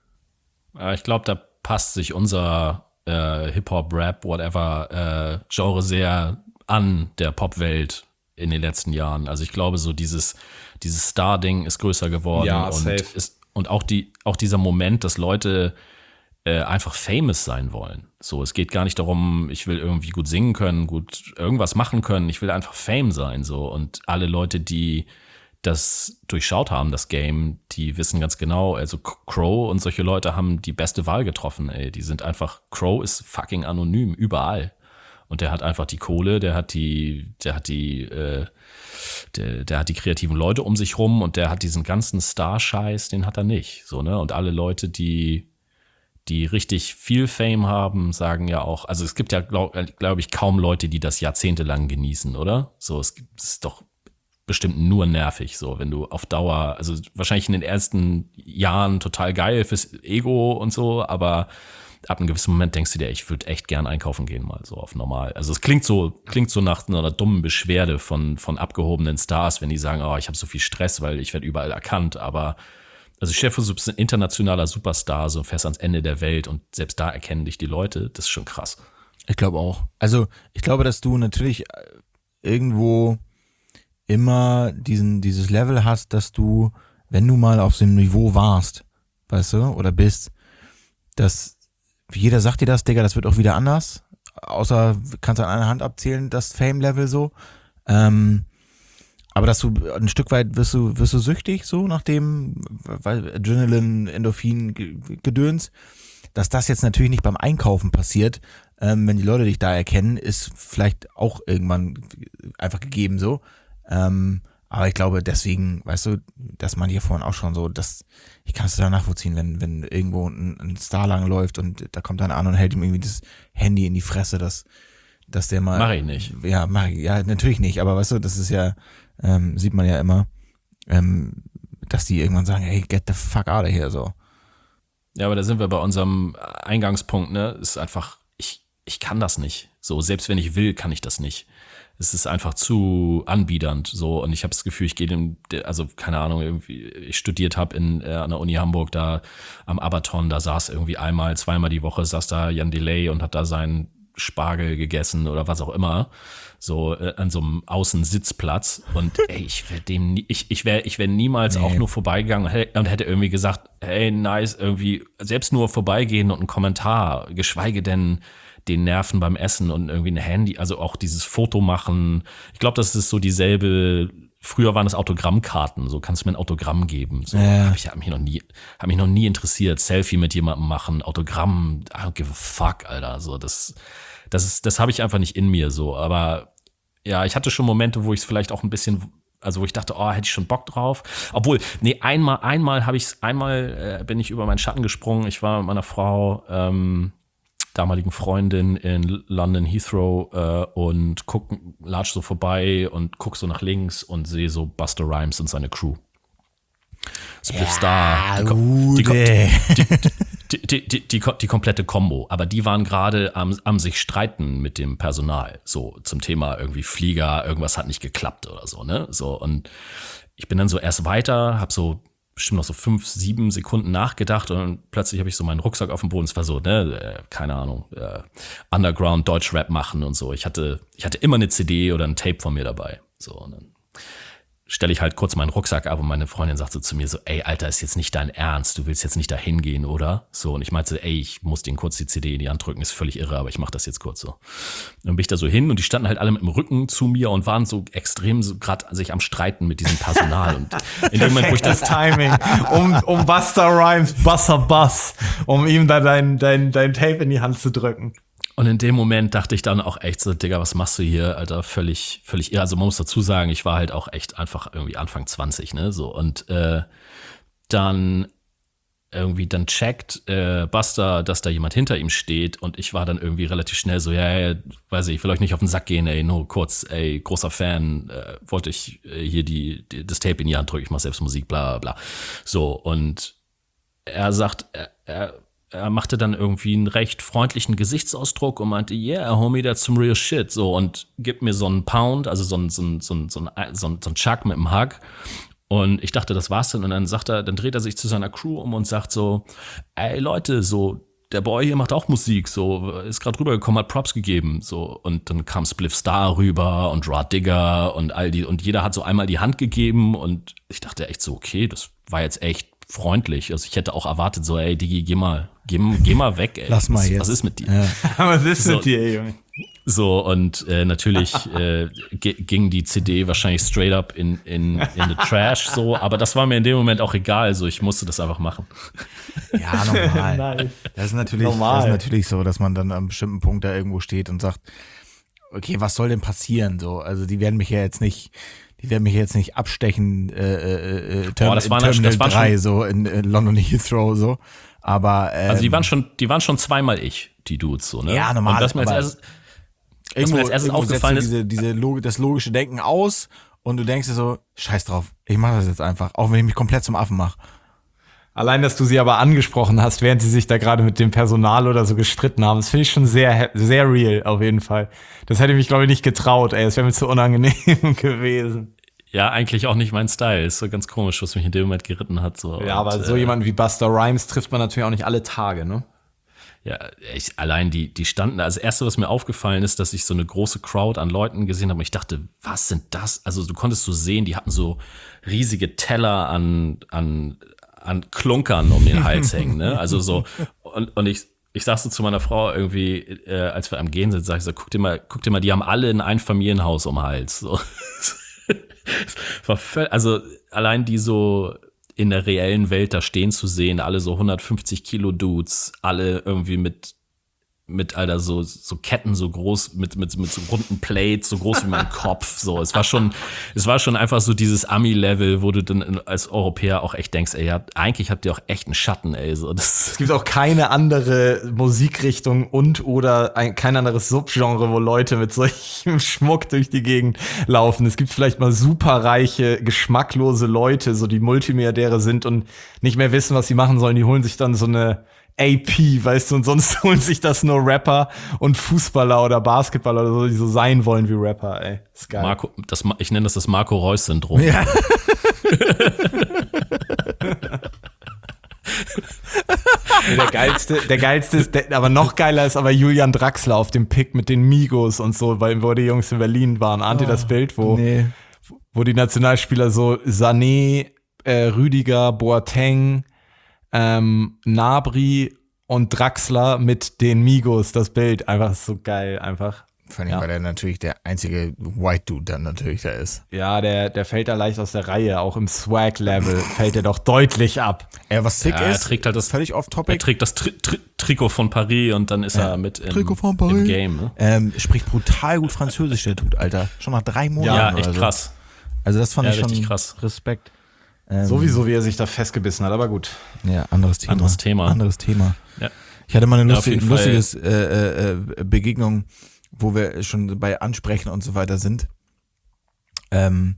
Speaker 2: Ja, ich glaube, da passt sich unser äh, Hip-Hop, Rap, whatever äh, Genre sehr an der Popwelt in den letzten Jahren. Also ich glaube, so dieses, dieses Star-Ding ist größer geworden.
Speaker 3: Ja,
Speaker 2: und
Speaker 3: safe.
Speaker 2: ist und auch die, auch dieser Moment, dass Leute äh, einfach famous sein wollen. So, es geht gar nicht darum, ich will irgendwie gut singen können, gut irgendwas machen können. Ich will einfach Fame sein, so. Und alle Leute, die das durchschaut haben, das Game, die wissen ganz genau, also Crow und solche Leute haben die beste Wahl getroffen, ey. Die sind einfach, Crow ist fucking anonym, überall. Und der hat einfach die Kohle, der hat die, der hat die, äh, der, der hat die kreativen Leute um sich rum und der hat diesen ganzen Star-Scheiß, den hat er nicht. So, ne? Und alle Leute, die, die richtig viel Fame haben, sagen ja auch, also es gibt ja, glaube glaub ich, kaum Leute, die das jahrzehntelang genießen, oder? So, es gibt, es ist doch bestimmt nur nervig, so, wenn du auf Dauer, also wahrscheinlich in den ersten Jahren total geil fürs Ego und so, aber ab einem gewissen Moment denkst du dir, ich würde echt gern einkaufen gehen, mal so auf normal. Also es klingt so, klingt so nach einer dummen Beschwerde von, von abgehobenen Stars, wenn die sagen, oh, ich habe so viel Stress, weil ich werde überall erkannt, aber also stell dir vor, du bist ein internationaler Superstar, so fährst ans Ende der Welt und selbst da erkennen dich die Leute, das ist schon krass.
Speaker 1: Ich glaube auch. Also ich glaube, dass du natürlich irgendwo immer diesen, dieses Level hast, dass du, wenn du mal auf so einem Niveau warst, weißt du, oder bist, dass jeder sagt dir das, Digga, das wird auch wieder anders, außer kannst du an einer Hand abzählen, das Fame-Level so, ähm, aber dass du ein Stück weit wirst du, wirst du süchtig, so nach dem, weil Adrenalin, Endorphin, Gedöns, dass das jetzt natürlich nicht beim Einkaufen passiert, ähm, wenn die Leute dich da erkennen, ist vielleicht auch irgendwann einfach gegeben so. Ähm, aber ich glaube deswegen, weißt du, dass man hier vorhin auch schon so, dass ich kann es da nachvollziehen, wenn wenn irgendwo ein, ein Star lang läuft und da kommt einer an und hält ihm irgendwie das Handy in die Fresse, dass dass der mal.
Speaker 2: Mach ich nicht.
Speaker 1: Ja, mach ich, ja, natürlich nicht, aber weißt du, das ist ja, ähm, sieht man ja immer, ähm, dass die irgendwann sagen, hey, get the fuck out of here, so.
Speaker 2: Ja, aber da sind wir bei unserem Eingangspunkt, ne? Ist einfach, ich, ich kann das nicht. So, selbst wenn ich will, kann ich das nicht. Es ist einfach zu anbiedernd, so. Und ich habe das Gefühl, ich gehe dem, also keine Ahnung, irgendwie, ich studiert habe in äh, an der Uni Hamburg, da am Abaton, da saß irgendwie einmal, zweimal die Woche, saß da Jan Delay und hat da seinen Spargel gegessen oder was auch immer, so äh, an so einem Außensitzplatz und ey, ich wäre dem nie, ich ich wäre ich wäre niemals nee. auch nur vorbeigegangen und hätte irgendwie gesagt, hey, nice, irgendwie selbst nur vorbeigehen und einen Kommentar, geschweige denn den Nerven beim Essen und irgendwie ein Handy, also auch dieses Foto machen. Ich glaube, das ist so dieselbe. Früher waren das Autogrammkarten, so kannst du mir ein Autogramm geben. So
Speaker 1: ja.
Speaker 2: habe ich hab mich noch nie, habe mich noch nie interessiert. Selfie mit jemandem machen, Autogramm, I don't give a fuck, Alter. So das, das ist, das habe ich einfach nicht in mir so. Aber ja, ich hatte schon Momente, wo ich es vielleicht auch ein bisschen, also wo ich dachte, oh, hätte ich schon Bock drauf. Obwohl, nee, einmal, einmal habe ich, einmal äh, bin ich über meinen Schatten gesprungen. Ich war mit meiner Frau. Ähm, damaligen Freundin in London Heathrow äh, und guck, latsch so vorbei und guck so nach links und sehe so Busta Rhymes und seine Crew. Spliff Star, die,
Speaker 1: gut,
Speaker 2: die, die, die, die, die, die, die komplette Kombo. Aber die waren gerade am, am sich streiten mit dem Personal, so zum Thema irgendwie Flieger, irgendwas hat nicht geklappt oder so, ne? So, und ich bin dann so erst weiter, hab so bestimmt noch so fünf, sieben Sekunden nachgedacht und plötzlich habe ich so meinen Rucksack auf dem Boden. Es war so, ne, keine Ahnung, äh, Underground Deutschrap machen und so. Ich hatte, ich hatte immer eine C D oder ein Tape von mir dabei. So, und dann stelle ich halt kurz meinen Rucksack ab und meine Freundin sagt so zu mir so, ey, Alter, ist jetzt nicht dein Ernst, du willst jetzt nicht da hingehen, oder? So, und ich meinte, ey, ich muss denen kurz die C D in die Hand drücken, ist völlig irre, aber ich mach das jetzt kurz so. Und dann bin ich da so hin und die standen halt alle mit dem Rücken zu mir und waren so extrem so gerade sich am Streiten mit diesem Personal. Und in dem Moment, wo ich das
Speaker 3: Timing, um, um Busta Rhymes, Busta Bus, um ihm da dein, dein, dein Tape in die Hand zu drücken.
Speaker 2: Und in dem Moment dachte ich dann auch echt so, Digga, was machst du hier, Alter, völlig, völlig irre. Also man muss dazu sagen, ich war halt auch echt einfach irgendwie Anfang zwanzig, ne, so. Und äh, dann irgendwie, dann checkt äh, Busta, dass da jemand hinter ihm steht und ich war dann irgendwie relativ schnell so, ja, ja, weiß ich, ich will euch nicht auf den Sack gehen, ey, nur kurz, ey, großer Fan, äh, wollte ich äh, hier die, die das Tape in die Hand drücken, ich mach selbst Musik, bla, bla, bla. So, und er sagt, er, er Er machte dann irgendwie einen recht freundlichen Gesichtsausdruck und meinte, yeah, homie, that's some real shit. So, und gibt mir so einen Pound, also so einen, so einen, so einen, so einen, so einen Chuck mit einem Hug. Und ich dachte, das war's dann. Und dann sagt er, dann dreht er sich zu seiner Crew um und sagt so, ey Leute, so, der Boy hier macht auch Musik, so, ist gerade rübergekommen, hat Props gegeben, so. Und dann kam Spliff Star rüber und Raw Digger und all die, und jeder hat so einmal die Hand gegeben und ich dachte echt so, okay, das war jetzt echt freundlich. Also ich hätte auch erwartet, so, ey, Digi, geh mal, geh, geh mal weg, ey.
Speaker 1: Lass mal
Speaker 2: was,
Speaker 1: jetzt.
Speaker 2: Was ist mit dir?
Speaker 1: Ja.
Speaker 3: Was ist
Speaker 2: so,
Speaker 3: mit dir, Junge?
Speaker 2: So, und äh, natürlich äh, g- ging die C D wahrscheinlich straight up in, in, in the trash, so, aber das war mir in dem Moment auch egal, so, ich musste das einfach machen.
Speaker 1: Ja, normal.
Speaker 3: Nice.
Speaker 1: Das ist natürlich,
Speaker 3: Normal.
Speaker 1: das ist natürlich so, dass man dann an einem bestimmten Punkt da irgendwo steht und sagt, okay, was soll denn passieren, so, also die werden mich ja jetzt nicht, die werden mich jetzt nicht abstechen, äh, äh, Term-
Speaker 2: Boah, das war-
Speaker 1: Terminal
Speaker 2: das war
Speaker 1: drei,
Speaker 2: schon-
Speaker 1: so in, in London Heathrow, so, aber ähm,
Speaker 2: Also die waren schon, die waren schon zweimal ich, die Dudes, so, ne?
Speaker 1: Ja, normal,
Speaker 2: Und was mir als
Speaker 1: aber-
Speaker 2: erstes, was mir als erstes
Speaker 1: irgendwo
Speaker 2: aufgefallen
Speaker 1: setzt
Speaker 2: ist,
Speaker 1: du diese, diese Log- das logische Denken aus und du denkst dir so, scheiß drauf, ich mache das jetzt einfach, auch wenn ich mich komplett zum Affen mache.
Speaker 3: Allein, dass du sie aber angesprochen hast, während sie sich da gerade mit dem Personal oder so gestritten haben, das finde ich schon sehr, sehr real, auf jeden Fall. Das hätte ich mich, glaube ich, nicht getraut, ey. Das wäre mir zu unangenehm gewesen.
Speaker 2: Ja, eigentlich auch nicht mein Style. Ist so ganz komisch, was mich in dem Moment geritten hat. So.
Speaker 3: Ja, aber
Speaker 2: Und,
Speaker 3: so
Speaker 2: äh,
Speaker 3: jemanden wie Busta Rhymes trifft man natürlich auch nicht alle Tage, ne?
Speaker 2: Ja, ich, allein die, die standen, also das Erste, was mir aufgefallen ist, dass ich so eine große Crowd an Leuten gesehen habe und ich dachte, was sind das? Also du konntest so sehen, die hatten so riesige Teller an, an, an Klunkern um den Hals hängen, ne? Also so, und, und ich, ich sag so zu meiner Frau irgendwie, äh, als wir am Gehen sind, sag ich so, guck dir mal, guck dir mal, die haben alle ein Einfamilienhaus um den Hals, so. War völ- also allein die so in der reellen Welt da stehen zu sehen, alle so hundertfünfzig Kilo Dudes, alle irgendwie mit mit Alter so so Ketten so groß mit mit mit so runden Plates so groß wie mein Kopf, so es war schon es war schon einfach so dieses Ami-Level, wo du dann als Europäer auch echt denkst, ey, ihr habt, eigentlich habt ihr auch echt einen Schatten, ey, so das.
Speaker 3: Es gibt auch keine andere Musikrichtung und oder ein, kein anderes Subgenre, wo Leute mit solchem Schmuck durch die Gegend laufen. Es gibt vielleicht mal superreiche, geschmacklose Leute, so die Multimilliardäre sind und nicht mehr wissen, was sie machen sollen. Die holen sich dann so eine A P, weißt du, und sonst holen sich das nur Rapper und Fußballer oder Basketballer oder so, die so sein wollen wie Rapper, ey. Ist geil.
Speaker 2: Marco, das, ich nenne das das Marco-Reus-Syndrom.
Speaker 1: Ja.
Speaker 3: Der geilste, der geilste ist, der, aber noch geiler ist aber Julian Draxler auf dem Pick mit den Migos und so, weil wo die Jungs in Berlin waren. Ahnt ihr das Bild, wo,
Speaker 1: Nee.
Speaker 3: wo die Nationalspieler so Sané, äh, Rüdiger, Boateng, ähm, Gnabry und Draxler mit den Migos, das Bild, einfach so geil, einfach.
Speaker 1: Vor allem,
Speaker 3: Ja.
Speaker 1: weil er natürlich der einzige White Dude dann natürlich da ist.
Speaker 3: Ja, der, der fällt da leicht aus der Reihe, auch im Swag-Level fällt er doch deutlich ab.
Speaker 1: Ja, was sick
Speaker 2: Ja, er
Speaker 1: ist,
Speaker 2: trägt halt das-
Speaker 1: völlig
Speaker 2: Er
Speaker 1: off-topic,
Speaker 2: trägt das Tri Tri Trikot von Paris und dann ist
Speaker 1: Ja.
Speaker 2: er mit im,
Speaker 1: Trikot von Paris.
Speaker 2: im Game. Ne?
Speaker 1: ähm, spricht brutal gut Französisch, der Dude, Alter. Schon nach drei Monaten
Speaker 2: Ja,
Speaker 1: oder
Speaker 2: echt
Speaker 1: so.
Speaker 2: krass.
Speaker 1: Also das fand
Speaker 2: Ja,
Speaker 1: ich schon
Speaker 2: richtig krass.
Speaker 1: Respekt. Ähm,
Speaker 3: Sowieso, wie er sich da festgebissen hat, aber gut.
Speaker 1: Ja, anderes Thema.
Speaker 2: Anderes Thema.
Speaker 1: Anderes Thema.
Speaker 2: Ja.
Speaker 1: Ich hatte mal eine
Speaker 2: Ja, auf
Speaker 1: lustige,
Speaker 2: jeden Fall.
Speaker 1: lustiges äh, äh, Begegnung, wo wir schon bei Ansprechen und so weiter sind. Ähm,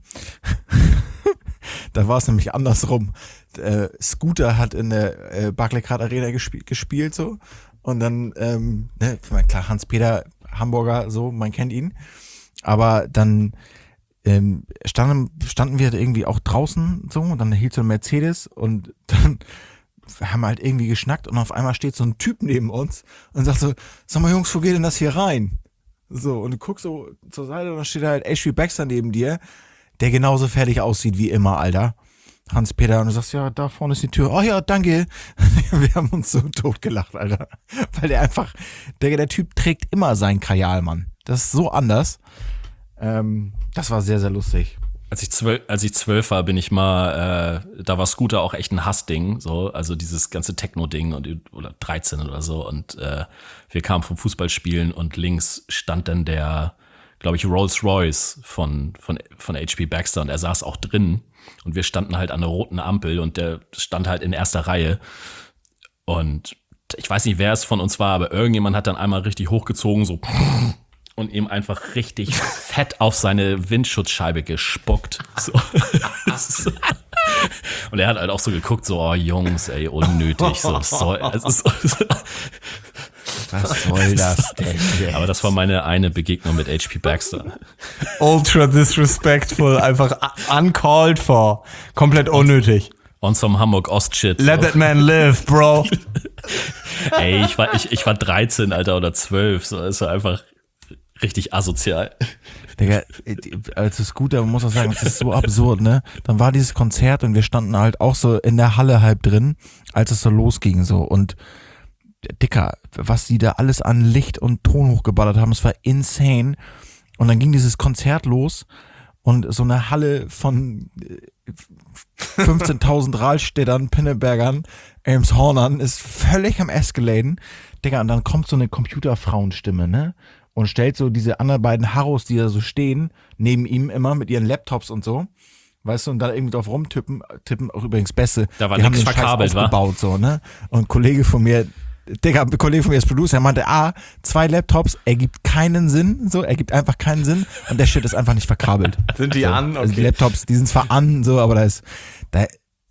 Speaker 1: da war es nämlich andersrum. Äh, Scooter hat in der äh, Barclaycard Arena gespielt, gespielt so und dann, ähm, ne, klar, Hans-Peter Hamburger, so, man kennt ihn, aber dann ähm, standen, standen wir irgendwie auch draußen so und dann hielt so ein Mercedes und dann haben wir halt irgendwie geschnackt und auf einmal steht so ein Typ neben uns und sagt so, sag mal Jungs, wo geht denn das hier rein? So, und du guckst so zur Seite und dann steht da halt H P Baxter neben dir, der genauso fertig aussieht wie immer, Alter. Hans-Peter, und du sagst, ja, da vorne ist die Tür. Oh ja, danke. Wir haben uns so totgelacht, Alter. Weil der einfach, der, der Typ trägt immer seinen Kajal, Mann. Das ist so anders. Ähm, das war sehr, sehr lustig.
Speaker 2: Als ich zwölf, als ich zwölf war, bin ich mal, äh, da war Scooter auch echt ein Hassding, so, also dieses ganze Techno-Ding und oder dreizehn oder so und äh, wir kamen vom Fußballspielen und links stand dann der, glaube ich, Rolls Royce von von von H P Baxter und er saß auch drin und wir standen halt an der roten Ampel und der stand halt in erster Reihe und ich weiß nicht, wer es von uns war, aber irgendjemand hat dann einmal richtig hochgezogen, so und ihm einfach richtig fett auf seine Windschutzscheibe gespuckt. So. So. Und er hat halt auch so geguckt, so, oh Jungs, ey, unnötig. So, soll, also, so, so.
Speaker 1: Was soll das denn jetzt?
Speaker 2: Aber das war meine eine Begegnung mit H P Baxter.
Speaker 3: Ultra disrespectful, einfach uncalled for. Komplett unnötig.
Speaker 2: On some Hamburg-Ost-Shit.
Speaker 3: Let
Speaker 2: So.
Speaker 3: that man live, bro.
Speaker 2: Ey, ich war, ich, ich war dreizehn, Alter, oder zwölf. So, es war einfach richtig asozial.
Speaker 1: Digga, als Scooter, man muss auch sagen, das ist so absurd, ne? Dann war dieses Konzert und wir standen halt auch so in der Halle halb drin, als es so losging, so. Und Dicker, was die da alles an Licht und Ton hochgeballert haben, es war insane. Und dann ging dieses Konzert los und so eine Halle von fünfzehntausend Rahlstädtern, Pinnebergern, Elmshornern ist völlig am Eskaladen. Digga, und dann kommt so eine Computerfrauenstimme, ne? Und stellt so diese anderen beiden Harros, die da so stehen, neben ihm immer mit ihren Laptops und so. Weißt du, und da irgendwie drauf rumtippen, tippen, auch übrigens Beste.
Speaker 2: Da war
Speaker 1: die haben
Speaker 2: nix
Speaker 1: den Scheiß
Speaker 2: verkabelt, wa?
Speaker 1: aufgebaut, so, ne? Und ein Kollege von mir, Digga, ein Kollege von mir ist Producer, er meinte, ah, zwei Laptops, ergibt keinen Sinn, so, ergibt einfach keinen Sinn und der Shit ist einfach nicht verkabelt.
Speaker 3: Sind die
Speaker 1: so.
Speaker 3: an?
Speaker 1: Also die
Speaker 3: Okay.
Speaker 1: Laptops, die sind zwar an, so, aber da ist, da,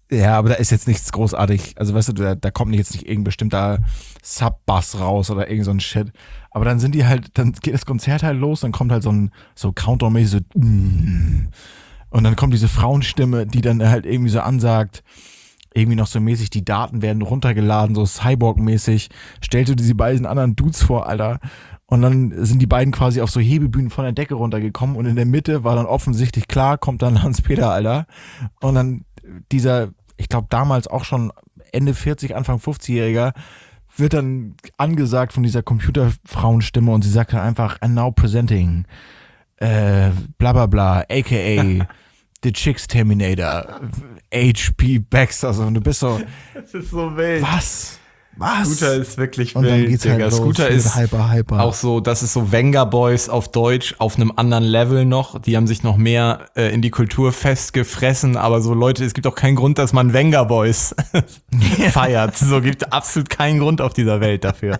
Speaker 1: Ja, aber da ist jetzt nichts großartig. Also weißt du, da, da kommt jetzt nicht irgendein bestimmter Sub-Bass raus oder irgend so ein Shit. Aber dann sind die halt, dann geht das Konzert halt los, dann kommt halt so ein so Countdown-mäßig so mm. Und dann kommt diese Frauenstimme, die dann halt irgendwie so ansagt, irgendwie noch so mäßig, die Daten werden runtergeladen, so Cyborg-mäßig. Stellst du diese beiden anderen Dudes vor, Alter. Und dann sind die beiden quasi auf so Hebebühnen von der Decke runtergekommen und in der Mitte war dann offensichtlich klar, kommt dann Hans-Peter, Alter. Und dann dieser, ich glaube damals auch schon Ende vierzig, Anfang fünfzigjähriger, wird dann angesagt von dieser Computerfrauenstimme und sie sagt dann einfach, and now presenting, äh, bla bla bla, aka The Chicks Terminator, H P Baxter, so, und du bist so,
Speaker 3: Das ist so wild.
Speaker 1: was? Was?
Speaker 3: Scooter ist wirklich
Speaker 1: und dann
Speaker 3: wild,
Speaker 1: geht's
Speaker 3: Digga.
Speaker 1: halt los,
Speaker 3: Scooter
Speaker 1: mit
Speaker 3: ist
Speaker 1: hyper, hyper.
Speaker 3: auch so, das ist so Venga Boys auf Deutsch auf einem anderen Level noch. Die haben sich noch mehr äh, in die Kultur festgefressen, aber so Leute, es gibt auch keinen Grund, dass man Venga Boys feiert. So gibt absolut keinen Grund auf dieser Welt dafür.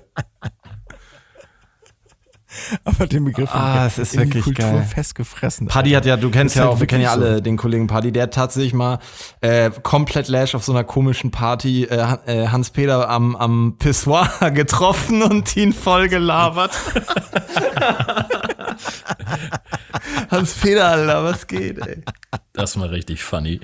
Speaker 1: Aber den Begriff
Speaker 3: Ah, es ist
Speaker 1: in die
Speaker 3: wirklich
Speaker 1: Kultur
Speaker 3: geil.
Speaker 1: festgefressen.
Speaker 3: Paddy hat ja, du kennst
Speaker 1: Ist
Speaker 3: ja
Speaker 1: halt
Speaker 3: auch, wir kennen ja
Speaker 1: wirklich
Speaker 3: alle
Speaker 1: so.
Speaker 3: den Kollegen Paddy, der hat tatsächlich mal äh, komplett Lash auf so einer komischen Party äh, Han- äh, Hans-Peter am, am Pissoir getroffen und ihn voll gelabert. Hans-Peter, Alter, was geht, ey?
Speaker 2: Das war richtig funny.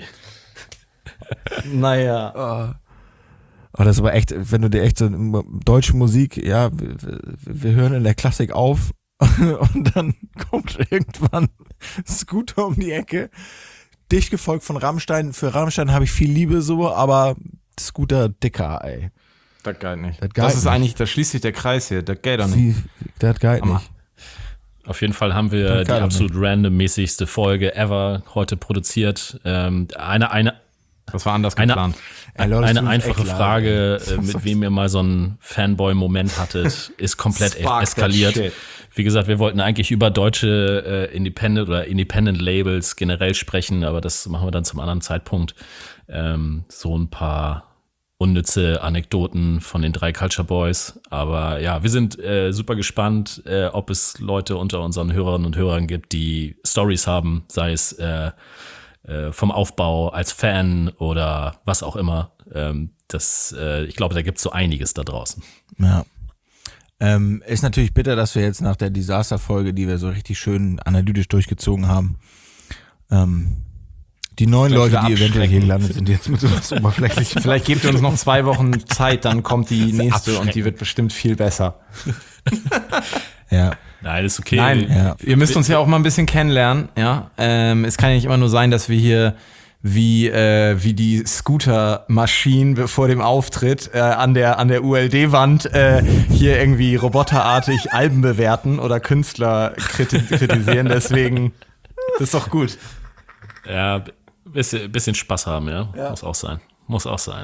Speaker 3: Naja.
Speaker 1: Oh, das ist aber echt, wenn du dir echt so deutsche Musik, ja, wir, wir hören in der Klassik auf und dann kommt irgendwann Scooter um die Ecke, dicht gefolgt von Rammstein. Für Rammstein habe ich viel Liebe so, aber Scooter dicker, ey.
Speaker 3: Das geht nicht.
Speaker 1: Das
Speaker 3: Das,
Speaker 1: geht
Speaker 3: ist
Speaker 1: nicht.
Speaker 3: eigentlich, da schließt sich der Kreis hier. Das geht doch nicht.
Speaker 1: Sie, das geht
Speaker 3: Hammer.
Speaker 1: nicht.
Speaker 2: Auf jeden Fall haben wir
Speaker 1: Das
Speaker 2: die
Speaker 1: kann
Speaker 2: absolut randommäßigste Folge ever heute produziert. Ähm, eine, eine,
Speaker 3: Das war anders
Speaker 2: Eine-
Speaker 3: geplant.
Speaker 1: Ey, Leute, es
Speaker 2: eine
Speaker 1: tut uns
Speaker 2: einfache
Speaker 1: echt leid,
Speaker 2: Frage,
Speaker 1: ey.
Speaker 2: äh, mit wem ihr mal so einen Fanboy-Moment hattet, ist komplett
Speaker 3: Spark that
Speaker 2: eskaliert.
Speaker 3: shit.
Speaker 2: Wie gesagt, wir wollten eigentlich über deutsche äh, Independent oder Independent Labels generell sprechen, aber das machen wir dann zum anderen Zeitpunkt. Ähm, so ein paar unnütze Anekdoten von den drei Culture Boys. Aber ja, wir sind äh, super gespannt, äh, ob es Leute unter unseren Hörerinnen und Hörern gibt, die Stories haben, sei es äh, äh, vom Aufbau als Fan oder was auch immer. Ähm, das, äh, ich glaube, da gibt es so einiges da draußen.
Speaker 1: Ja. Ähm, ist natürlich bitter, dass wir jetzt nach der Disaster-Folge, die wir so richtig schön analytisch durchgezogen haben, ähm, die neuen
Speaker 3: Vielleicht
Speaker 1: Leute, die
Speaker 3: wieder
Speaker 1: eventuell hier
Speaker 3: abschrecken.
Speaker 1: gelandet sind, jetzt mit sowas Oberflächlichem.
Speaker 3: Vielleicht gebt ihr uns noch zwei Wochen Zeit, dann kommt die nächste und
Speaker 2: Abschrecken.
Speaker 3: die wird bestimmt viel besser.
Speaker 1: Ja.
Speaker 2: Nein, ist okay.
Speaker 3: Nein,
Speaker 1: Ja.
Speaker 3: ihr müsst uns ja auch mal ein bisschen kennenlernen, ja. Ähm, es kann ja nicht immer nur sein, dass wir hier wie äh, wie die Scooter-Maschinen vor dem Auftritt äh, an der an der U L D-Wand äh, hier irgendwie roboterartig Alben bewerten oder Künstler kriti- kritisieren. Deswegen, das ist doch gut.
Speaker 2: Ja, b- bisschen, bisschen Spaß haben, ja? Muss auch sein. Muss auch sein.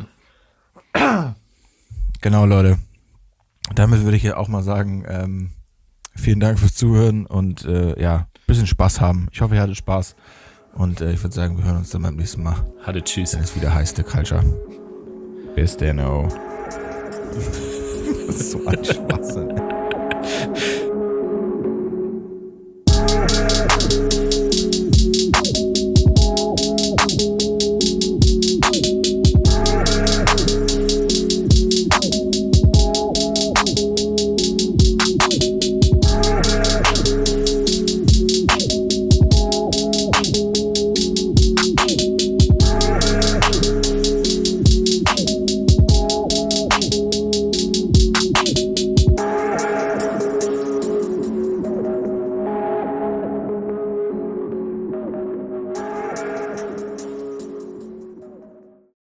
Speaker 1: Genau, Leute. Damit würde ich ja auch mal sagen, ähm, vielen Dank fürs Zuhören und äh, ja, bisschen Spaß haben. Ich hoffe, ihr hattet Spaß. Und äh, ich würde sagen, wir hören uns dann beim nächsten Mal,
Speaker 2: Hatte tschüss.
Speaker 1: wenn es wieder heißt, The Culture. Bis dann, oh. Das ist so ein Schwachsinn.